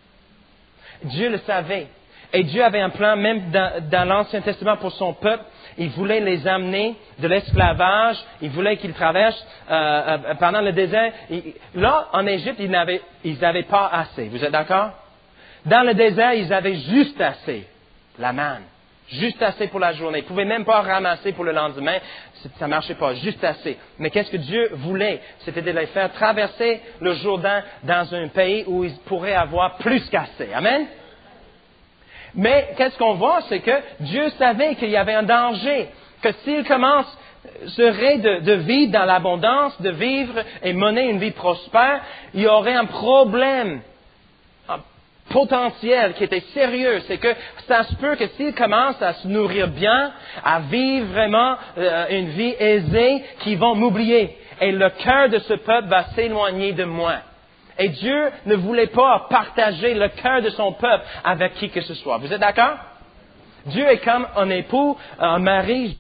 Dieu le savait. Et Dieu avait un plan même dans l'Ancien Testament pour son peuple. Il voulait les amener de l'esclavage. Il voulait qu'ils traversent pendant le désert. Là, en Égypte, ils n'avaient pas assez. Vous êtes d'accord? Dans le désert, ils avaient juste assez. La manne. Juste assez pour la journée. Ils ne pouvaient même pas ramasser pour le lendemain. Ça ne marchait pas. Juste assez. Mais qu'est-ce que Dieu voulait? C'était de les faire traverser le Jourdain dans un pays où ils pourraient avoir plus qu'assez. Amen? Mais qu'est-ce qu'on voit? C'est que Dieu savait qu'il y avait un danger. Que s'ils commenceraient de vivre dans l'abondance, de vivre et mener une vie prospère, il y aurait un problème potentiel qui était sérieux, c'est que ça se peut que s'ils commencent à se nourrir bien, à vivre vraiment une vie aisée, qu'ils vont m'oublier. Et le cœur de ce peuple va s'éloigner de moi. Et Dieu ne voulait pas partager le cœur de son peuple avec qui que ce soit. Vous êtes d'accord? Dieu est comme un époux, un mari.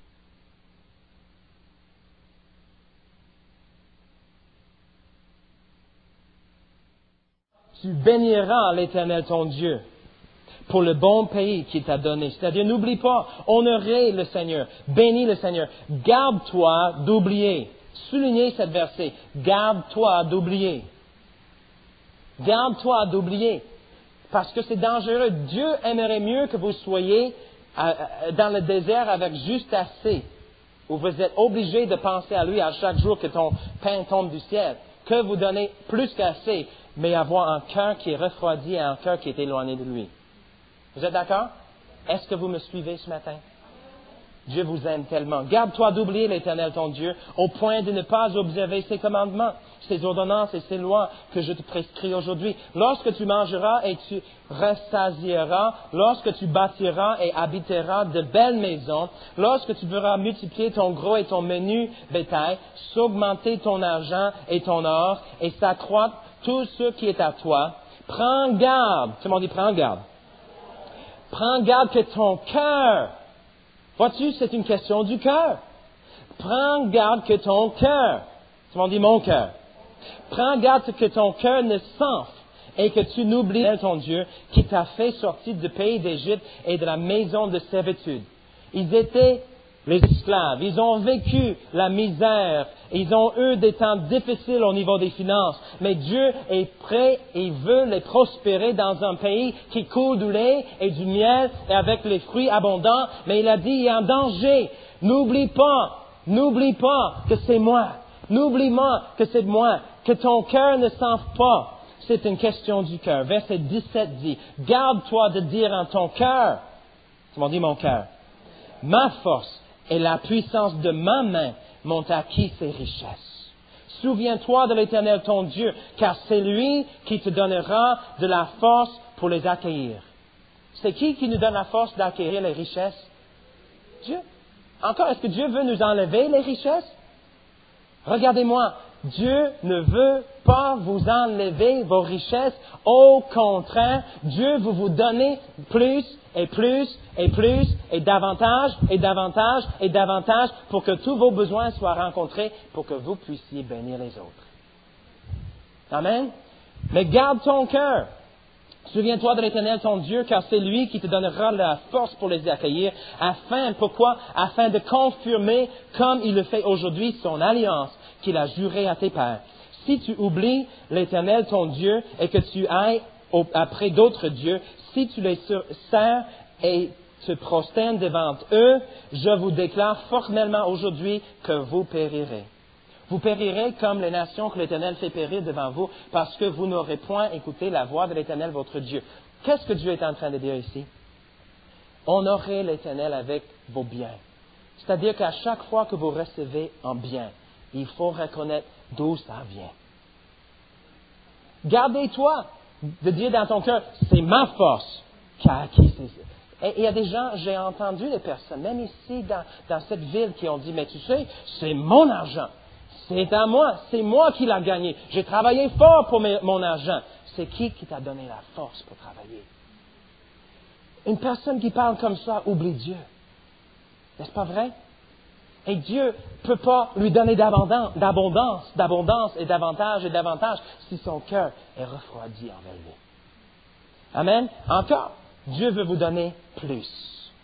Tu béniras l'Éternel ton Dieu pour le bon pays qu'il t'a donné. C'est-à-dire, n'oublie pas, honorer le Seigneur, bénis le Seigneur. Garde-toi d'oublier. Soulignez cette verset. Garde-toi d'oublier. Garde-toi d'oublier. Parce que c'est dangereux. Dieu aimerait mieux que vous soyez dans le désert avec juste assez, où vous êtes obligé de penser à lui à chaque jour que ton pain tombe du ciel, que vous donnez plus qu'assez, mais avoir un cœur qui est refroidi et un cœur qui est éloigné de lui. Vous êtes d'accord? Est-ce que vous me suivez ce matin? Dieu vous aime tellement. Garde-toi d'oublier l'Éternel ton Dieu, au point de ne pas observer ses commandements, ses ordonnances et ses lois que je te prescris aujourd'hui. Lorsque tu mangeras et tu rassasieras, lorsque tu bâtiras et habiteras de belles maisons, lorsque tu verras multiplier ton gros et ton menu bétail, s'augmenter ton argent et ton or, et s'accroître tout ce qui est à toi, prends garde. Tout le monde dit prends garde. Prends garde que ton cœur, vois-tu, c'est une question du cœur. Prends garde que ton cœur, tout le monde dit mon cœur. Prends garde que ton cœur ne s'enfle et que tu n'oublies ton Dieu qui t'a fait sortir du pays d'Égypte et de la maison de servitude. Ils étaient les esclaves, ils ont vécu la misère, ils ont eu des temps difficiles au niveau des finances, mais Dieu est prêt et veut les prospérer dans un pays qui coule du lait et du miel et avec les fruits abondants, mais il a dit il y a un danger, n'oublie pas que c'est moi, n'oublie pas que c'est moi, que ton cœur ne s'enfle pas. C'est une question du cœur. Verset 17 dit, garde-toi de dire en ton cœur, tu m'as dit mon cœur, ma force et la puissance de ma main m'ont acquis ces richesses. Souviens-toi de l'Éternel ton Dieu, car c'est lui qui te donnera de la force pour les accueillir. C'est qui nous donne la force d'acquérir les richesses? Dieu. Encore, est-ce que Dieu veut nous enlever les richesses? Regardez-moi, Dieu ne veut pas vous enlever vos richesses. Au contraire, Dieu veut vous donner plus et plus et plus et davantage et davantage et davantage pour que tous vos besoins soient rencontrés, pour que vous puissiez bénir les autres. Amen. Mais garde ton cœur. Souviens-toi de l'Éternel ton Dieu, car c'est lui qui te donnera la force pour les accueillir, pourquoi? Afin de confirmer, comme il le fait aujourd'hui, son alliance qu'il a jurée à tes pères. Si tu oublies l'Éternel ton Dieu et que tu ailles après d'autres dieux, si tu les sers et te prosternes devant eux, je vous déclare formellement aujourd'hui que vous périrez. Vous périrez comme les nations que l'Éternel fait périr devant vous, parce que vous n'aurez point écouté la voix de l'Éternel votre Dieu. Qu'est-ce que Dieu est en train de dire ici? Honorez l'Éternel avec vos biens. C'est-à-dire qu'à chaque fois que vous recevez un bien, il faut reconnaître d'où ça vient. Gardez-toi de dire dans ton cœur, c'est ma force qui a acquis ces... Et il y a des gens, j'ai entendu des personnes, même ici dans cette ville, qui ont dit, mais tu sais, c'est mon argent. C'est à moi, c'est moi qui l'ai gagné. J'ai travaillé fort pour mon argent. C'est qui t'a donné la force pour travailler? Une personne qui parle comme ça oublie Dieu. N'est-ce pas vrai? Et Dieu ne peut pas lui donner d'abondance et davantage si son cœur est refroidi envers lui. Amen? Encore, Dieu veut vous donner plus.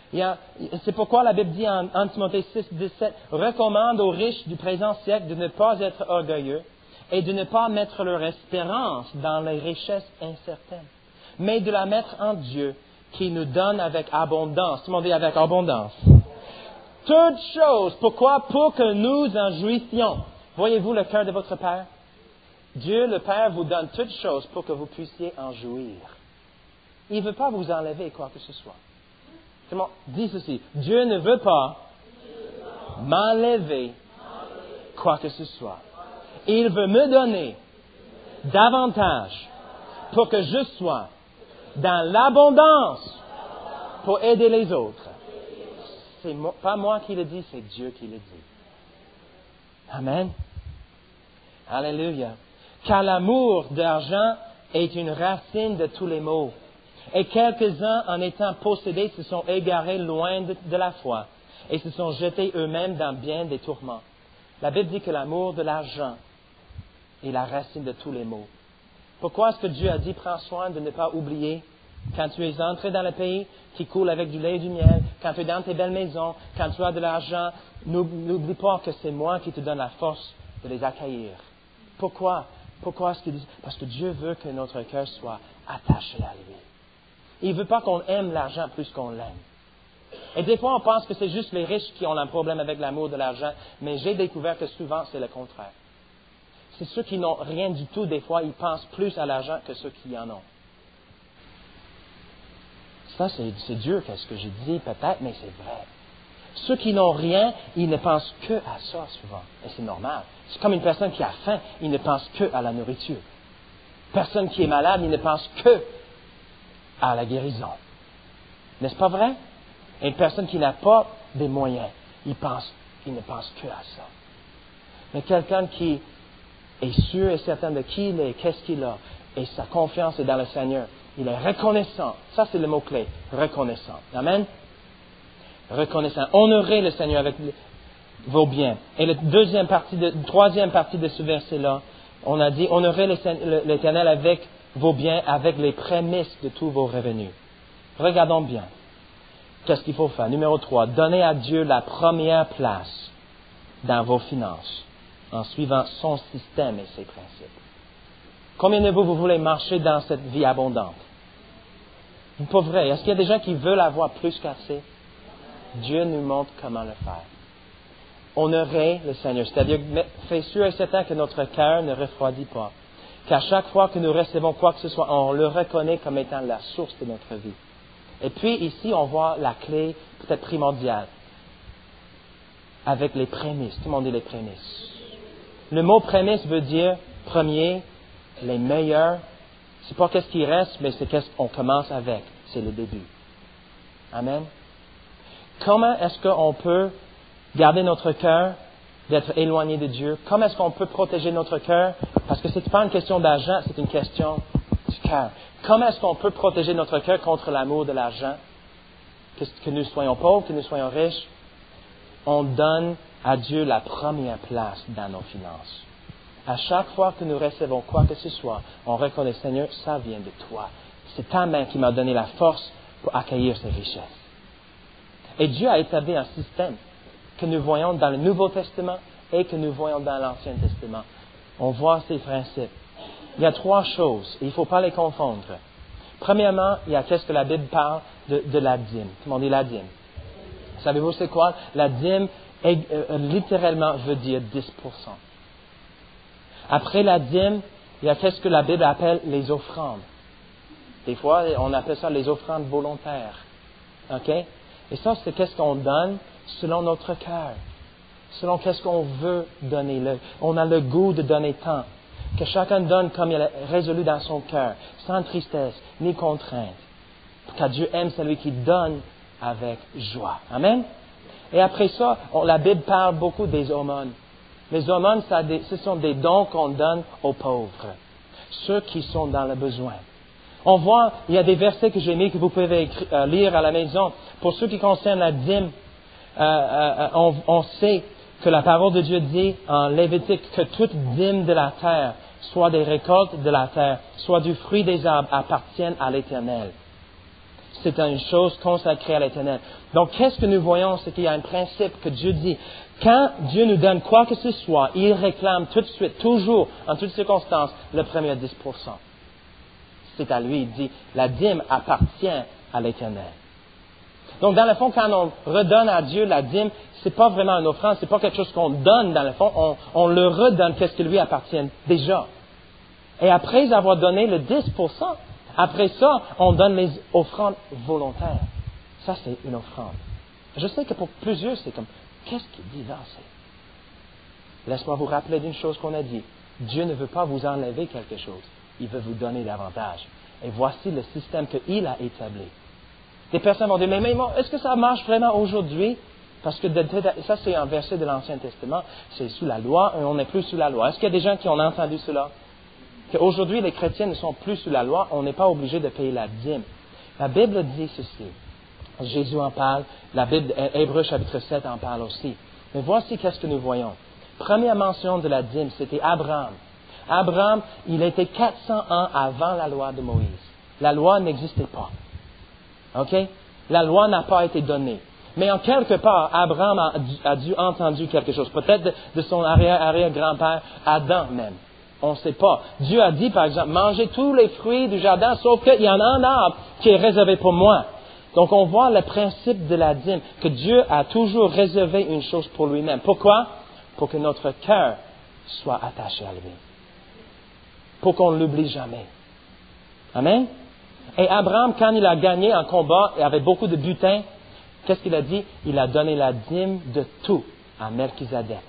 C'est pourquoi la Bible dit en Timothée 6, 17, recommande aux riches du présent siècle de ne pas être orgueilleux et de ne pas mettre leur espérance dans les richesses incertaines, mais de la mettre en Dieu qui nous donne avec abondance. Tout le monde dit avec abondance. Toutes choses. Pourquoi? Pour que nous en jouissions. Voyez-vous le cœur de votre Père? Dieu, le Père, vous donne toutes choses pour que vous puissiez en jouir. Il ne veut pas vous enlever quoi que ce soit. Tout le monde dit ceci. Dieu ne veut pas m'enlever quoi que ce soit. Il veut me donner davantage pour que je sois dans l'abondance pour aider les autres. C'est pas moi qui le dis, c'est Dieu qui le dit. Amen. Alléluia. Car l'amour d'argent est une racine de tous les maux. Et quelques-uns, en étant possédés, se sont égarés loin de la foi et se sont jetés eux-mêmes dans bien des tourments. La Bible dit que l'amour de l'argent est la racine de tous les maux. Pourquoi est-ce que Dieu a dit, prends soin de ne pas oublier quand tu es entré dans le pays qui coule avec du lait et du miel, quand tu es dans tes belles maisons, quand tu as de l'argent, n'oublie pas que c'est moi qui te donne la force de les accueillir. Pourquoi? Pourquoi est-ce qu'il dit? Parce que Dieu veut que notre cœur soit attaché à lui. Il ne veut pas qu'on aime l'argent plus qu'on l'aime. Et des fois, on pense que c'est juste les riches qui ont un problème avec l'amour de l'argent, mais j'ai découvert que souvent, c'est le contraire. C'est ceux qui n'ont rien du tout, des fois, ils pensent plus à l'argent que ceux qui en ont. Ça, c'est dur, qu'est-ce que j'ai dit, peut-être, mais c'est vrai. Ceux qui n'ont rien, ils ne pensent que à ça, souvent. Et c'est normal. C'est comme une personne qui a faim, il ne pense que à la nourriture. Personne qui est malade, il ne pense que à la guérison. N'est-ce pas vrai? Et une personne qui n'a pas des moyens, il ne pense que à ça. Mais quelqu'un qui est sûr et certain de qui il est, qu'est-ce qu'il a, et sa confiance est dans le Seigneur, il est reconnaissant. Ça, c'est le mot-clé. Reconnaissant. Amen? Reconnaissant. Honorez le Seigneur avec vos biens. Et la troisième partie de ce verset-là, on a dit, honorez l'Éternel avec vos biens, avec les prémices de tous vos revenus. Regardons bien. Qu'est-ce qu'il faut faire? Numéro 3. Donnez à Dieu la première place dans vos finances, en suivant son système et ses principes. Combien de vous voulez marcher dans cette vie abondante? Pas vrai. Est-ce qu'il y a des gens qui veulent avoir plus qu'assez? Dieu nous montre comment le faire. Honorer le Seigneur, c'est-à-dire faire sûr et certain que notre cœur ne refroidit pas. Qu'à chaque fois que nous recevons quoi que ce soit, on le reconnaît comme étant la source de notre vie. Et puis ici, on voit la clé peut-être primordiale. Avec les prémices. Tout le monde dit les prémices. Le mot prémisse veut dire premier, les meilleurs. C'est pas qu'est-ce qui reste, mais c'est qu'est-ce qu'on commence avec. C'est le début. Amen. Comment est-ce qu'on peut garder notre cœur d'être éloigné de Dieu? Comment est-ce qu'on peut protéger notre cœur? Parce que ce n'est pas une question d'argent, c'est une question du cœur. Comment est-ce qu'on peut protéger notre cœur contre l'amour de l'argent? Que nous soyons pauvres, que nous soyons riches, on donne à Dieu la première place dans nos finances. À chaque fois que nous recevons quoi que ce soit, on reconnaît, Seigneur, ça vient de toi. C'est ta main qui m'a donné la force pour accueillir ces richesses. Et Dieu a établi un système que nous voyons dans le Nouveau Testament et que nous voyons dans l'Ancien Testament. On voit ces principes. Il y a 3 choses, et il ne faut pas les confondre. Premièrement, il y a qu'est-ce que la Bible parle de la dîme. Tout le monde dit la dîme. Savez-vous c'est quoi? La dîme, littéralement, veut dire 10%. Après la dîme, il y a qu'est-ce que la Bible appelle les offrandes. Des fois, on appelle ça les offrandes volontaires. OK? Et ça, c'est qu'est-ce qu'on donne selon notre cœur. Selon qu'est-ce qu'on veut donner. On a le goût de donner tant. Que chacun donne comme il est résolu dans son cœur, sans tristesse ni contrainte. Car Dieu aime celui qui donne avec joie. Amen? Et après ça, la Bible parle beaucoup des aumônes. Les aumônes, ce sont des dons qu'on donne aux pauvres, ceux qui sont dans le besoin. On voit, il y a des versets que j'ai mis que vous pouvez lire à la maison. Pour ceux qui concernent la dîme, on sait que la parole de Dieu dit en Lévitique que toute dîme de la terre, soit des récoltes de la terre, soit du fruit des arbres, appartiennent à l'Éternel. c'est une chose consacrée à l'Éternel. Donc, qu'est-ce que nous voyons? C'est qu'il y a un principe que Dieu dit. Quand Dieu nous donne quoi que ce soit, il réclame tout de suite, toujours, en toutes circonstances, le premier 10%. C'est à lui, il dit, la dîme appartient à l'Éternel. Donc, dans le fond, quand on redonne à Dieu la dîme, c'est pas vraiment une offrande, c'est pas quelque chose qu'on donne, dans le fond, on le redonne, qu'est-ce qui lui appartient déjà. Et après avoir donné le 10%, après ça, on donne les offrandes volontaires. Ça, c'est une offrande. Je sais que pour plusieurs, c'est comme, qu'est-ce qu'il dit là? Laisse-moi vous rappeler d'une chose qu'on a dit. Dieu ne veut pas vous enlever quelque chose. Il veut vous donner davantage. Et voici le système qu'il a établi. Des personnes vont dire, mais est-ce que ça marche vraiment aujourd'hui? Parce que ça, c'est un verset de l'Ancien Testament. C'est sous la loi et on n'est plus sous la loi. Est-ce qu'il y a des gens qui ont entendu cela? Qu'aujourd'hui, les chrétiens ne sont plus sous la loi, on n'est pas obligé de payer la dîme. La Bible dit ceci. Jésus en parle, la Bible, Hébreux chapitre 7 en parle aussi. Mais voici qu'est-ce que nous voyons. Première mention de la dîme, c'était Abraham. Abraham, il était 400 ans avant la loi de Moïse. La loi n'existait pas. OK? La loi n'a pas été donnée. Mais en quelque part, Abraham a dû entendu quelque chose. Peut-être de son arrière-grand-père, Adam même. On ne sait pas. Dieu a dit, par exemple, mangez tous les fruits du jardin, sauf qu'il y en a un arbre qui est réservé pour moi. Donc, on voit le principe de la dîme, que Dieu a toujours réservé une chose pour lui-même. Pourquoi? Pour que notre cœur soit attaché à lui. Pour qu'on ne l'oublie jamais. Amen? Et Abraham, quand il a gagné un combat et avait beaucoup de butin, qu'est-ce qu'il a dit? Il a donné la dîme de tout à Melchizedek,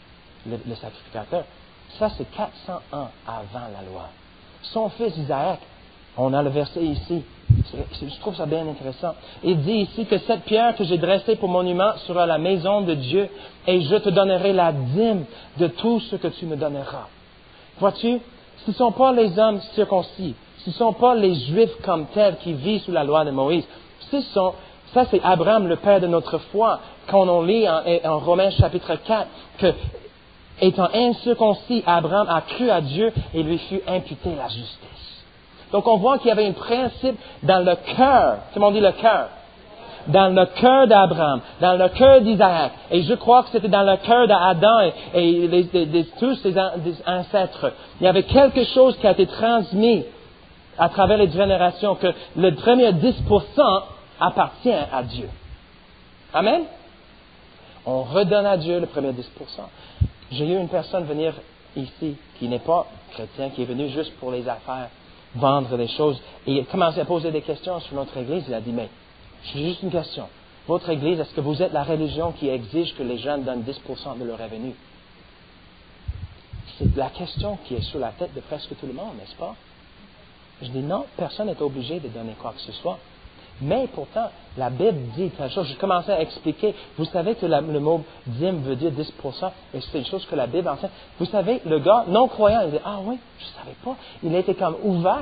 le sacrificateur. Ça, c'est 400 ans avant la loi. Son fils Isaac, on a le verset ici. Je trouve ça bien intéressant. Il dit ici que cette pierre que j'ai dressée pour monument sera la maison de Dieu et je te donnerai la dîme de tout ce que tu me donneras. Vois-tu, ce ne sont pas les hommes circoncis, ce ne sont pas les Juifs comme tels qui vivent sous la loi de Moïse. Ça, c'est Abraham, le père de notre foi. Quand on lit en Romains chapitre 4 que étant incirconcis, Abraham a cru à Dieu et lui fut imputé la justice. Donc on voit qu'il y avait un principe dans le cœur, tout le monde dit le cœur, dans le cœur d'Abraham, dans le cœur d'Isaac, et je crois que c'était dans le cœur d'Adam et tous ses ancêtres. Il y avait quelque chose qui a été transmis à travers les générations, que le premier 10% appartient à Dieu. Amen? On redonne à Dieu le premier 10%. J'ai eu une personne venir ici qui n'est pas chrétien, qui est venu juste pour les affaires, vendre des choses, et il a commencé à poser des questions sur notre Église. Il a dit, mais j'ai juste une question. Votre Église, est-ce que vous êtes la religion qui exige que les jeunes donnent 10% de leur revenu? C'est la question qui est sur la tête de presque tout le monde, n'est-ce pas? Je dis non, personne n'est obligé de donner quoi que ce soit. Mais pourtant, la Bible dit quelque chose. Je commençais à expliquer. Vous savez que le mot dîme veut dire 10%, et c'est une chose que la Bible enseigne. Vous savez, le gars non-croyant, il dit, ah oui, je ne savais pas. Il était comme ouvert.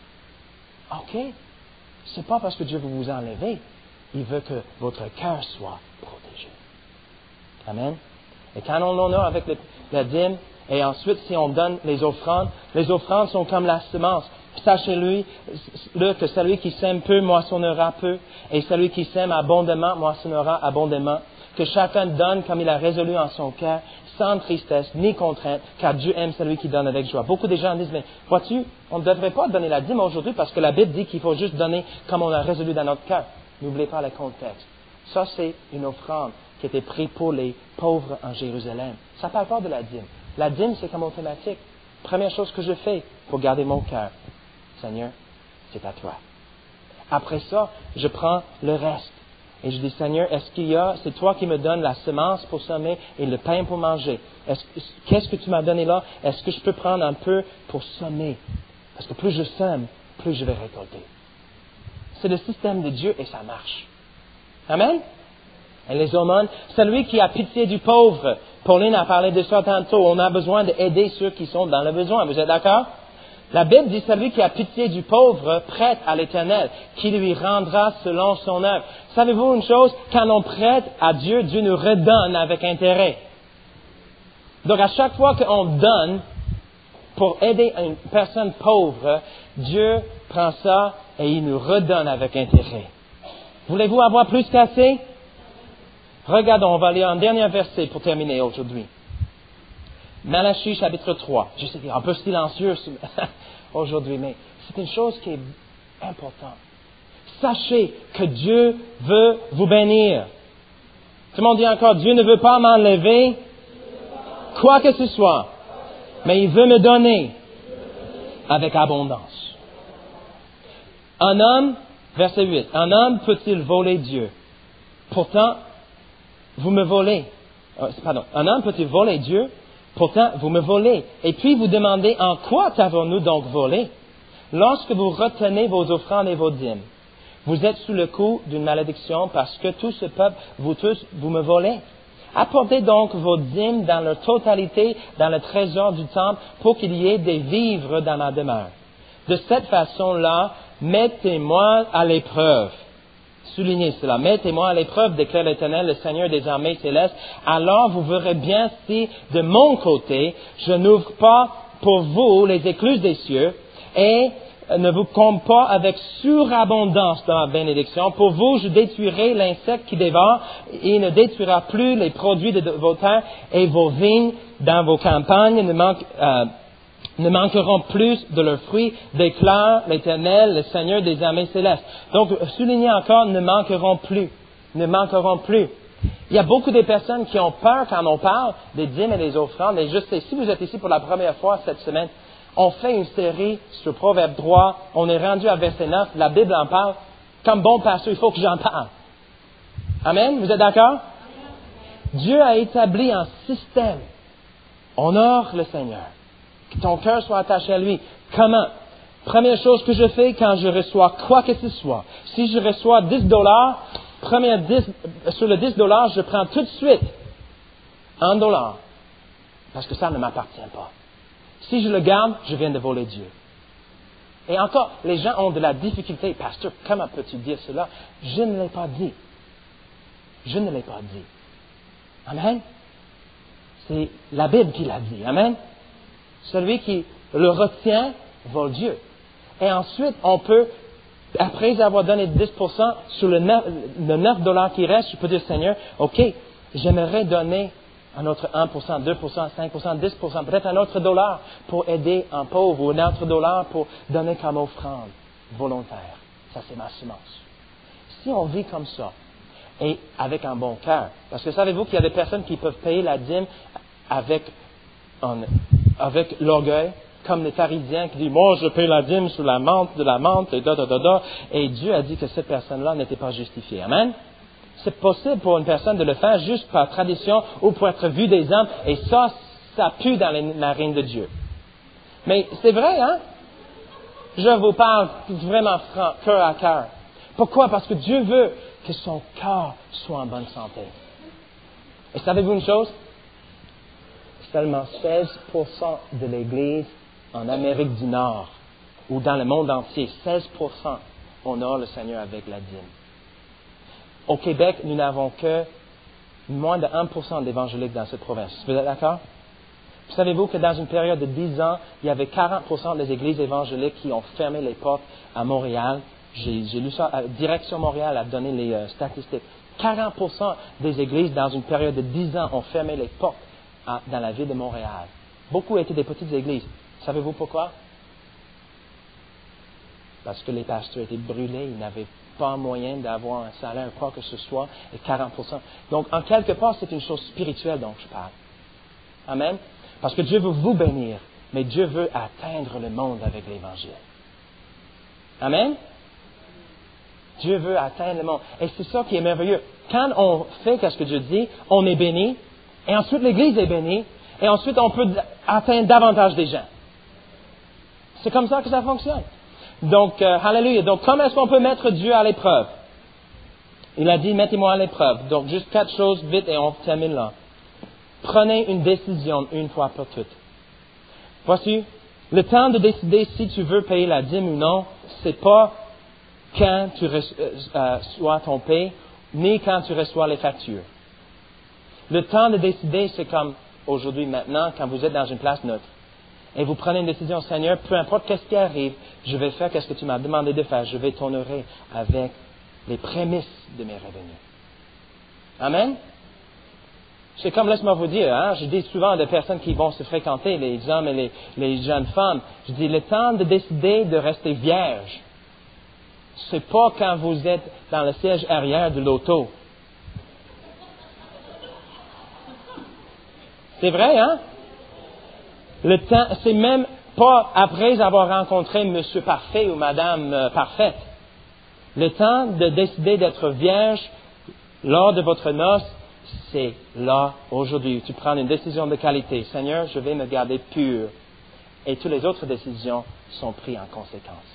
OK. C'est pas parce que Dieu veut vous enlever. Il veut que votre cœur soit protégé. Amen. Et quand on honore avec la dîme, et ensuite, si on donne les offrandes sont comme la semence. Sachez-le que celui qui sème peu moissonnera peu, et celui qui sème abondamment moissonnera abondamment. Que chacun donne comme il a résolu en son cœur, sans tristesse ni contrainte, car Dieu aime celui qui donne avec joie. Beaucoup de gens disent, mais vois-tu, on ne devrait pas donner la dîme aujourd'hui parce que la Bible dit qu'il faut juste donner comme on a résolu dans notre cœur. N'oubliez pas le contexte. Ça, c'est une offrande qui était prise pour les pauvres en Jérusalem. Ça ne parle pas de la dîme. La dîme, c'est comme automatique. Première chose que je fais pour garder mon cœur. Seigneur, c'est à toi. Après ça, je prends le reste. Et je dis, Seigneur, c'est toi qui me donnes la semence pour semer et le pain pour manger. Qu'est-ce que tu m'as donné là? Est-ce que je peux prendre un peu pour semer? Parce que plus je sème, plus je vais récolter. C'est le système de Dieu et ça marche. Amen? Et les aumônes, celui qui a pitié du pauvre. Pauline a parlé de ça tantôt. On a besoin d'aider ceux qui sont dans le besoin. Vous êtes d'accord? La Bible dit, celui qui a pitié du pauvre prête à l'Éternel, qui lui rendra selon son œuvre. Savez-vous une chose? Quand on prête à Dieu, Dieu nous redonne avec intérêt. Donc, à chaque fois qu'on donne pour aider une personne pauvre, Dieu prend ça et il nous redonne avec intérêt. Voulez-vous avoir plus qu'assez? Regardons, on va lire un dernier verset pour terminer aujourd'hui. Malachie chapitre 3. Je sais qu'il est un peu silencieux aujourd'hui, mais c'est une chose qui est importante. Sachez que Dieu veut vous bénir. Tout le monde dit encore, Dieu ne veut pas m'enlever quoi que ce soit, mais il veut me donner avec abondance. Un homme, verset 8, un homme peut-il voler Dieu? Pourtant, vous me volez. Un homme peut-il voler Dieu? Pourtant, vous me volez. Et puis vous demandez, en quoi t'avons-nous donc volé? Lorsque vous retenez vos offrandes et vos dîmes, vous êtes sous le coup d'une malédiction parce que tout ce peuple, vous tous, vous me volez. Apportez donc vos dîmes dans leur totalité dans le trésor du temple pour qu'il y ait des vivres dans ma demeure. De cette façon-là, mettez-moi à l'épreuve. Soulignez cela. Mettez-moi à l'épreuve, déclare l'Éternel, le Seigneur des armées célestes. Alors vous verrez bien si, de mon côté, je n'ouvre pas pour vous les écluses des cieux et ne vous comble pas avec surabondance dans la bénédiction. Pour vous, je détruirai l'insecte qui dévore. Il ne détruira plus les produits de vos terres et vos vignes dans vos campagnes ne manqueront plus de leurs fruits, déclare l'Éternel, le Seigneur des armées célestes. Donc, soulignez encore, ne manqueront plus. Ne manqueront plus. Il y a beaucoup de personnes qui ont peur quand on parle des dîmes et des offrandes. Et je sais, si vous êtes ici pour la première fois cette semaine, on fait une série sur Proverbe 3. On est rendu à verset 9. La Bible en parle. Comme bon pasteur, il faut que j'en parle. Amen? Vous êtes d'accord? Dieu a établi un système. Honore le Seigneur. Que ton cœur soit attaché à lui. Comment? Première chose que je fais quand je reçois quoi que ce soit. Si je reçois $10, sur le $10, je prends tout de suite $1. Parce que ça ne m'appartient pas. Si je le garde, je viens de voler Dieu. Et encore, les gens ont de la difficulté. Pasteur, comment peux-tu dire cela? Je ne l'ai pas dit. Je ne l'ai pas dit. Amen? C'est la Bible qui l'a dit. Amen? Celui qui le retient vole Dieu. Et ensuite, on peut, après avoir donné 10% sur le $9 qui reste, je peux dire, Seigneur, OK, j'aimerais donner un autre 1%, 2%, 5%, 10%, peut-être un autre dollar pour aider un pauvre ou un autre dollar pour donner comme offrande volontaire. Ça, c'est ma semence. Si on vit comme ça, et avec un bon cœur, parce que savez-vous qu'il y a des personnes qui peuvent payer la dîme avec l'orgueil, comme les pharisiens qui disent, moi, je paye la dîme sous la menthe, et Dieu a dit que cette personne-là n'était pas justifiée. Amen? C'est possible pour une personne de le faire juste par tradition ou pour être vu des hommes, et ça pue dans les narines de Dieu. Mais c'est vrai, hein? Je vous parle vraiment franc, cœur à cœur. Pourquoi? Parce que Dieu veut que son cœur soit en bonne santé. Et savez-vous une chose? Seulement 16% de l'Église en Amérique du Nord ou dans le monde entier, 16% honore le Seigneur avec la dîme. Au Québec, nous n'avons que moins de 1% d'évangéliques dans cette province. Vous êtes d'accord? Savez-vous que dans une période de 10 ans, il y avait 40% des églises évangéliques qui ont fermé les portes à Montréal? J'ai lu ça, Direction Montréal a donné les statistiques. 40% des églises dans une période de 10 ans ont fermé les portes dans la ville de Montréal. Beaucoup étaient des petites églises. Savez-vous pourquoi? Parce que les pasteurs étaient brûlés, ils n'avaient pas moyen d'avoir un salaire, quoi que ce soit, et 40%. Donc, en quelque part, c'est une chose spirituelle dont je parle. Amen? Parce que Dieu veut vous bénir, mais Dieu veut atteindre le monde avec l'Évangile. Amen? Dieu veut atteindre le monde. Et c'est ça qui est merveilleux. Quand on fait ce que Dieu dit, on est béni, et ensuite l'Église est bénie, et ensuite on peut atteindre davantage des gens. C'est comme ça que ça fonctionne. Donc, hallelujah. Donc, comment est-ce qu'on peut mettre Dieu à l'épreuve? Il a dit, mettez-moi à l'épreuve. Donc, juste 4 choses vite et on termine là. Prenez une décision une fois pour toutes. Voici, le temps de décider si tu veux payer la dîme ou non, c'est pas quand tu reçois ton paie, ni quand tu reçois les factures. Le temps de décider, c'est comme aujourd'hui, maintenant, quand vous êtes dans une place neutre. Et vous prenez une décision, Seigneur, peu importe qu'est-ce qui arrive, je vais faire ce que tu m'as demandé de faire. Je vais t'honorer avec les prémices de mes revenus. Amen? C'est comme, laisse-moi vous dire, je dis souvent à des personnes qui vont se fréquenter, les hommes et les jeunes femmes, je dis, le temps de décider de rester vierge, c'est pas quand vous êtes dans le siège arrière de l'auto. C'est vrai, hein? Le temps, c'est même pas après avoir rencontré Monsieur Parfait ou Madame Parfaite. Le temps de décider d'être vierge lors de votre noce, c'est là, aujourd'hui. Tu prends une décision de qualité. Seigneur, je vais me garder pur. Et toutes les autres décisions sont prises en conséquence.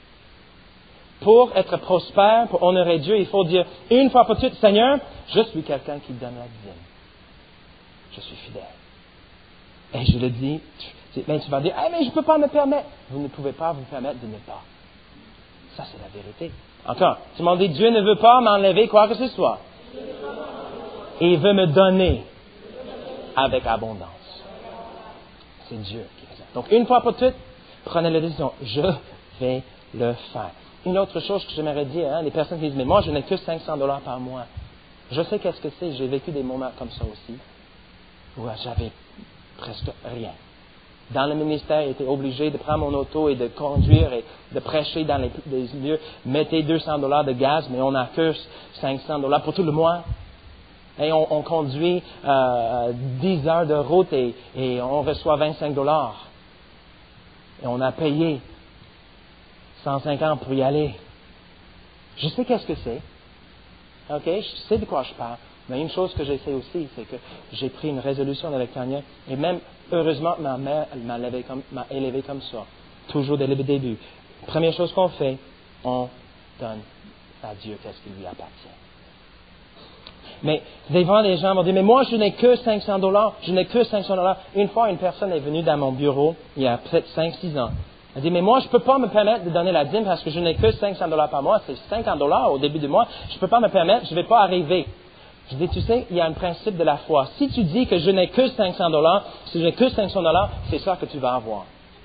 Pour être prospère, pour honorer Dieu, il faut dire une fois pour toutes, Seigneur, je suis quelqu'un qui donne la dîme. Je suis fidèle. Et je le dis, mais tu vas dire, mais je ne peux pas me permettre. Vous ne pouvez pas vous permettre de ne pas. Ça, c'est la vérité. Encore, tu m'as dit, Dieu ne veut pas m'enlever quoi que ce soit. Et il veut me donner avec abondance. C'est Dieu qui fait ça. Donc, une fois pour toutes, prenez la décision. Je vais le faire. Une autre chose que j'aimerais dire, les personnes qui disent, mais moi, je n'ai que $500 par mois. Je sais qu'est-ce que c'est. J'ai vécu des moments comme ça aussi, où j'avais presque rien. Dans le ministère, j'étais obligé de prendre mon auto et de conduire et de prêcher dans les lieux. Mettez $200 de gaz, mais on n'a que $500 pour tout le mois. Et on conduit 10 heures de route et on reçoit $25. Et on a payé 150 pour y aller. Je sais qu'est-ce que c'est. OK? Je sais de quoi je parle. Mais une chose que j'essaie aussi, c'est que j'ai pris une résolution avec Tania. Et même, heureusement, ma mère m'a élevé comme ça. Toujours dès le début. Première chose qu'on fait, on donne à Dieu qu'est-ce qui lui appartient. Mais devant les gens vont dire, mais moi je n'ai que $500, je n'ai que $500. Une fois, une personne est venue dans mon bureau, il y a peut-être 5-6 ans. Elle dit, mais moi je ne peux pas me permettre de donner la dîme parce que je n'ai que $500 par mois, c'est $50 au début du mois, je ne peux pas me permettre, je ne vais pas arriver. Je dis, tu sais, il y a un principe de la foi. Si tu dis que je n'ai que $500, si je n'ai que $500, c'est ça que tu vas avoir.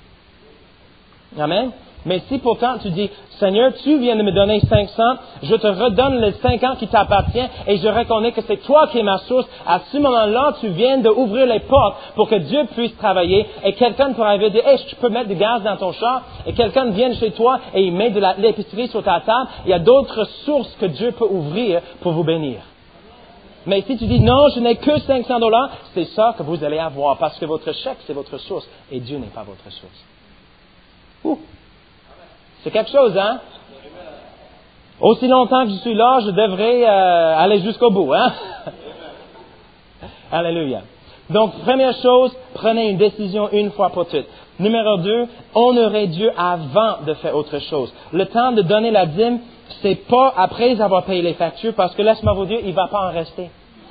Amen? Mais si pourtant tu dis, Seigneur, tu viens de me donner 500, je te redonne les 50 qui t'appartiennent et je reconnais que c'est toi qui es ma source, à ce moment-là, tu viens d'ouvrir les portes pour que Dieu puisse travailler et quelqu'un pourra arriver et dire, hey, je peux mettre du gaz dans ton char et quelqu'un vient chez toi et il met de l'épicerie sur ta table. Il y a d'autres sources que Dieu peut ouvrir pour vous bénir. Mais si tu dis, non, je n'ai que $500, c'est ça que vous allez avoir parce que votre chèque, c'est votre source et Dieu n'est pas votre source. Ouh. C'est quelque chose, hein? Aussi longtemps que je suis là, je devrais aller jusqu'au bout, hein? Alléluia. Donc, première chose, prenez une décision une fois pour toutes. Numéro 2, honorez Dieu avant de faire autre chose. Le temps de donner la dîme, c'est pas après avoir payé les factures, parce que laisse-moi vous dire, il va pas en rester.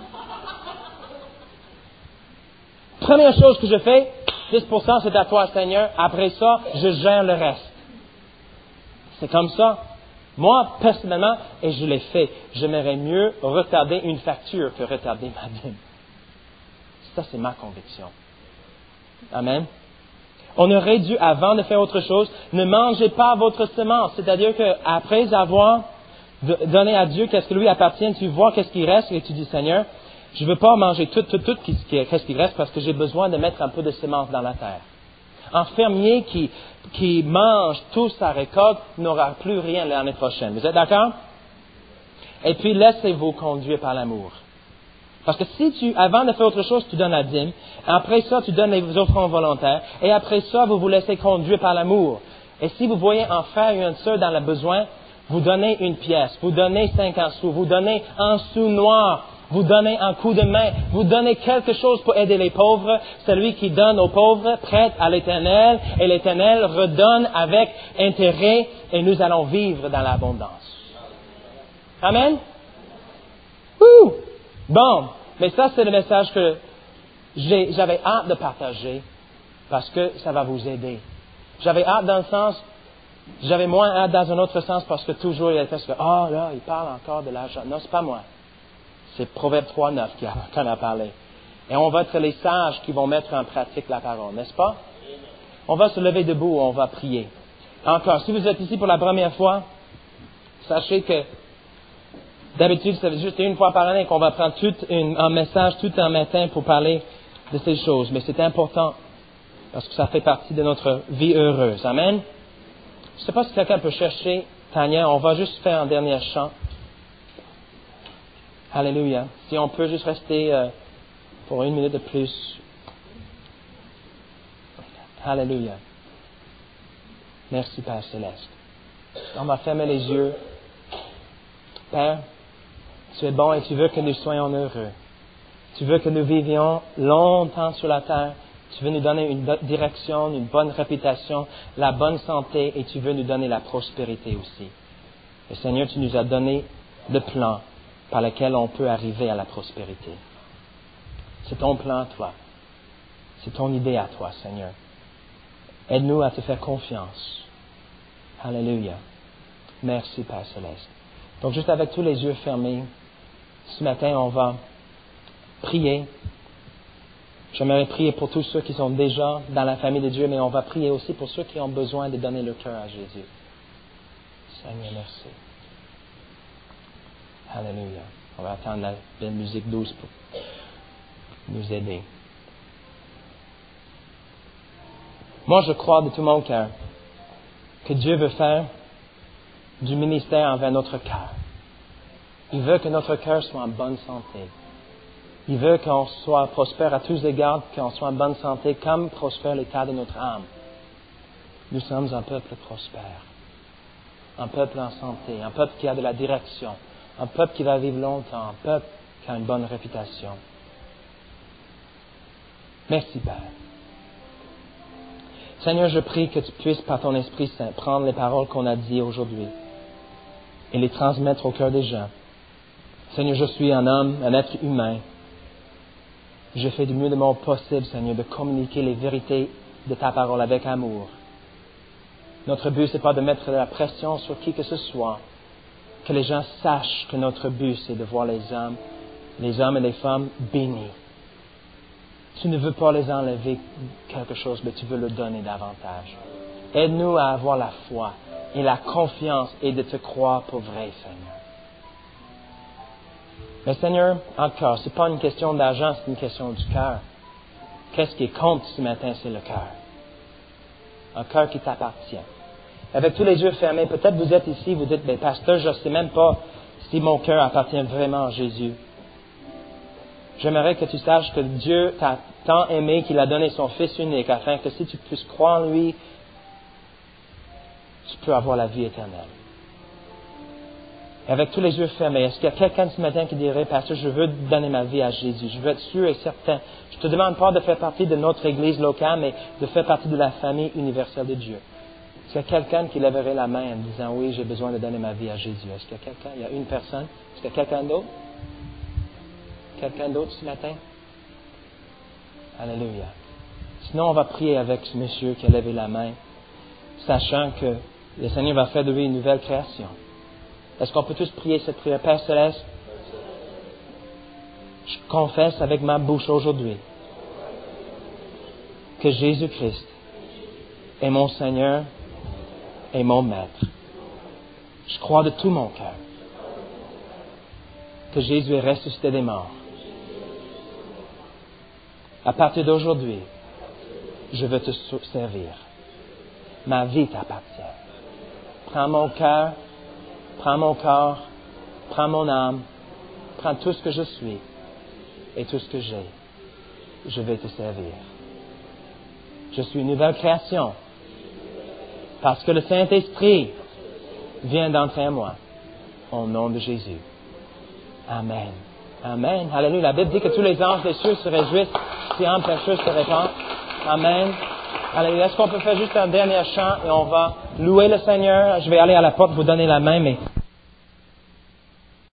Première chose que je fais, 10% c'est à toi, Seigneur. Après ça, je gère le reste. C'est comme ça. Moi, personnellement, et je l'ai fait, j'aimerais mieux retarder une facture que retarder ma dîme. Ça, c'est ma conviction. Amen. Honorez Dieu avant de faire autre chose. Ne mangez pas votre semence. C'est-à-dire qu'après avoir donné à Dieu qu'est-ce qui lui appartient, tu vois qu'est-ce qui reste et tu dis, Seigneur, je ne veux pas manger tout qu'est-ce qui reste parce que j'ai besoin de mettre un peu de semence dans la terre. Un fermier qui mange toute sa récolte n'aura plus rien l'année prochaine. Vous êtes d'accord? Et puis, laissez-vous conduire par l'amour. Parce que si avant de faire autre chose, tu donnes la dîme, après ça, tu donnes les offrandes volontaires, et après ça, vous vous laissez conduire par l'amour. Et si vous voyez un frère ou une sœur dans le besoin, vous donnez une pièce, vous donnez 50 sous, vous donnez un sou noir, vous donnez un coup de main, vous donnez quelque chose pour aider les pauvres. Celui qui donne aux pauvres prête à l'Éternel, et l'Éternel redonne avec intérêt, et nous allons vivre dans l'abondance. Amen? Ouh! Bon, mais ça c'est le message que j'avais hâte de partager, parce que ça va vous aider. J'avais hâte dans le sens, j'avais moins hâte dans un autre sens, parce que toujours il y a quelqu'un qui dit, là, il parle encore de l'argent. Non, c'est pas moi. C'est Proverbe 3.9 qu'on a parlé. Et on va être les sages qui vont mettre en pratique la parole, n'est-ce pas? On va se lever debout, on va prier. Encore, si vous êtes ici pour la première fois, sachez que D'habitude, c'est juste une fois par année qu'on va prendre un message tout un matin pour parler de ces choses. Mais c'est important parce que ça fait partie de notre vie heureuse. Amen. Je ne sais pas si quelqu'un peut chercher Tania. On va juste faire un dernier chant. Alléluia. Si on peut juste rester pour 1 minute de plus. Alléluia. Merci, Père Céleste. On va fermer les yeux. Père, tu es bon et tu veux que nous soyons heureux. Tu veux que nous vivions longtemps sur la terre. Tu veux nous donner une direction, une bonne réputation, la bonne santé et tu veux nous donner la prospérité aussi. Et Seigneur, tu nous as donné le plan par lequel on peut arriver à la prospérité. C'est ton plan à toi. C'est ton idée à toi, Seigneur. Aide-nous à te faire confiance. Alléluia. Merci, Père Céleste. Donc, juste avec tous les yeux fermés, ce matin, on va prier. J'aimerais prier pour tous ceux qui sont déjà dans la famille de Dieu, mais on va prier aussi pour ceux qui ont besoin de donner leur cœur à Jésus. Seigneur, merci. Alléluia. On va attendre la belle musique douce pour nous aider. Moi, je crois de tout mon cœur que Dieu veut faire du ministère envers notre cœur. Il veut que notre cœur soit en bonne santé. Il veut qu'on soit prospère à tous égards, qu'on soit en bonne santé, comme prospère l'état de notre âme. Nous sommes un peuple prospère, un peuple en santé, un peuple qui a de la direction, un peuple qui va vivre longtemps, un peuple qui a une bonne réputation. Merci, Père. Seigneur, je prie que tu puisses, par ton Esprit Saint, prendre les paroles qu'on a dites aujourd'hui et les transmettre au cœur des gens. Seigneur, je suis un homme, un être humain. Je fais du mieux de mon possible, Seigneur, de communiquer les vérités de ta parole avec amour. Notre but, c'est pas de mettre de la pression sur qui que ce soit. Que les gens sachent que notre but, c'est de voir les hommes et les femmes bénis. Tu ne veux pas les enlever quelque chose, mais tu veux leur donner davantage. Aide-nous à avoir la foi et la confiance et de te croire pour vrai, Seigneur. Mais Seigneur, encore, ce n'est pas une question d'argent, c'est une question du cœur. Qu'est-ce qui compte ce matin, c'est le cœur. Un cœur qui t'appartient. Avec tous les yeux fermés, peut-être vous êtes ici, vous dites, mais pasteur, je ne sais même pas si mon cœur appartient vraiment à Jésus. J'aimerais que tu saches que Dieu t'a tant aimé qu'il a donné son Fils unique afin que si tu puisses croire en lui, tu peux avoir la vie éternelle. Et avec tous les yeux fermés, est-ce qu'il y a quelqu'un ce matin qui dirait, pasteur, je veux donner ma vie à Jésus, je veux être sûr et certain. Je ne te demande pas de faire partie de notre église locale, mais de faire partie de la famille universelle de Dieu. Est-ce qu'il y a quelqu'un qui lèverait la main en disant, oui, j'ai besoin de donner ma vie à Jésus? Est-ce qu'il y a quelqu'un? Il y a une personne? Est-ce qu'il y a quelqu'un d'autre? Quelqu'un d'autre ce matin? Alléluia. Sinon, on va prier avec ce monsieur qui a levé la main, sachant que le Seigneur va faire de lui une nouvelle création. Est-ce qu'on peut tous prier cette prière? Père Céleste, je confesse avec ma bouche aujourd'hui que Jésus-Christ est mon Seigneur et mon Maître. Je crois de tout mon cœur que Jésus est ressuscité des morts. À partir d'aujourd'hui, je veux te servir. Ma vie t'appartient. Prends mon cœur, prends mon corps, prends mon âme, prends tout ce que je suis et tout ce que j'ai. Je vais te servir. Je suis une nouvelle création parce que le Saint-Esprit vient d'entrer en moi. Au nom de Jésus. Amen. Amen. Alléluia. La Bible dit que tous les anges des cieux se réjouissent si un pécheur se répand. Amen. Alléluia. Est-ce qu'on peut faire juste un dernier chant et on va louer le Seigneur? Je vais aller à la porte vous donner la main, mais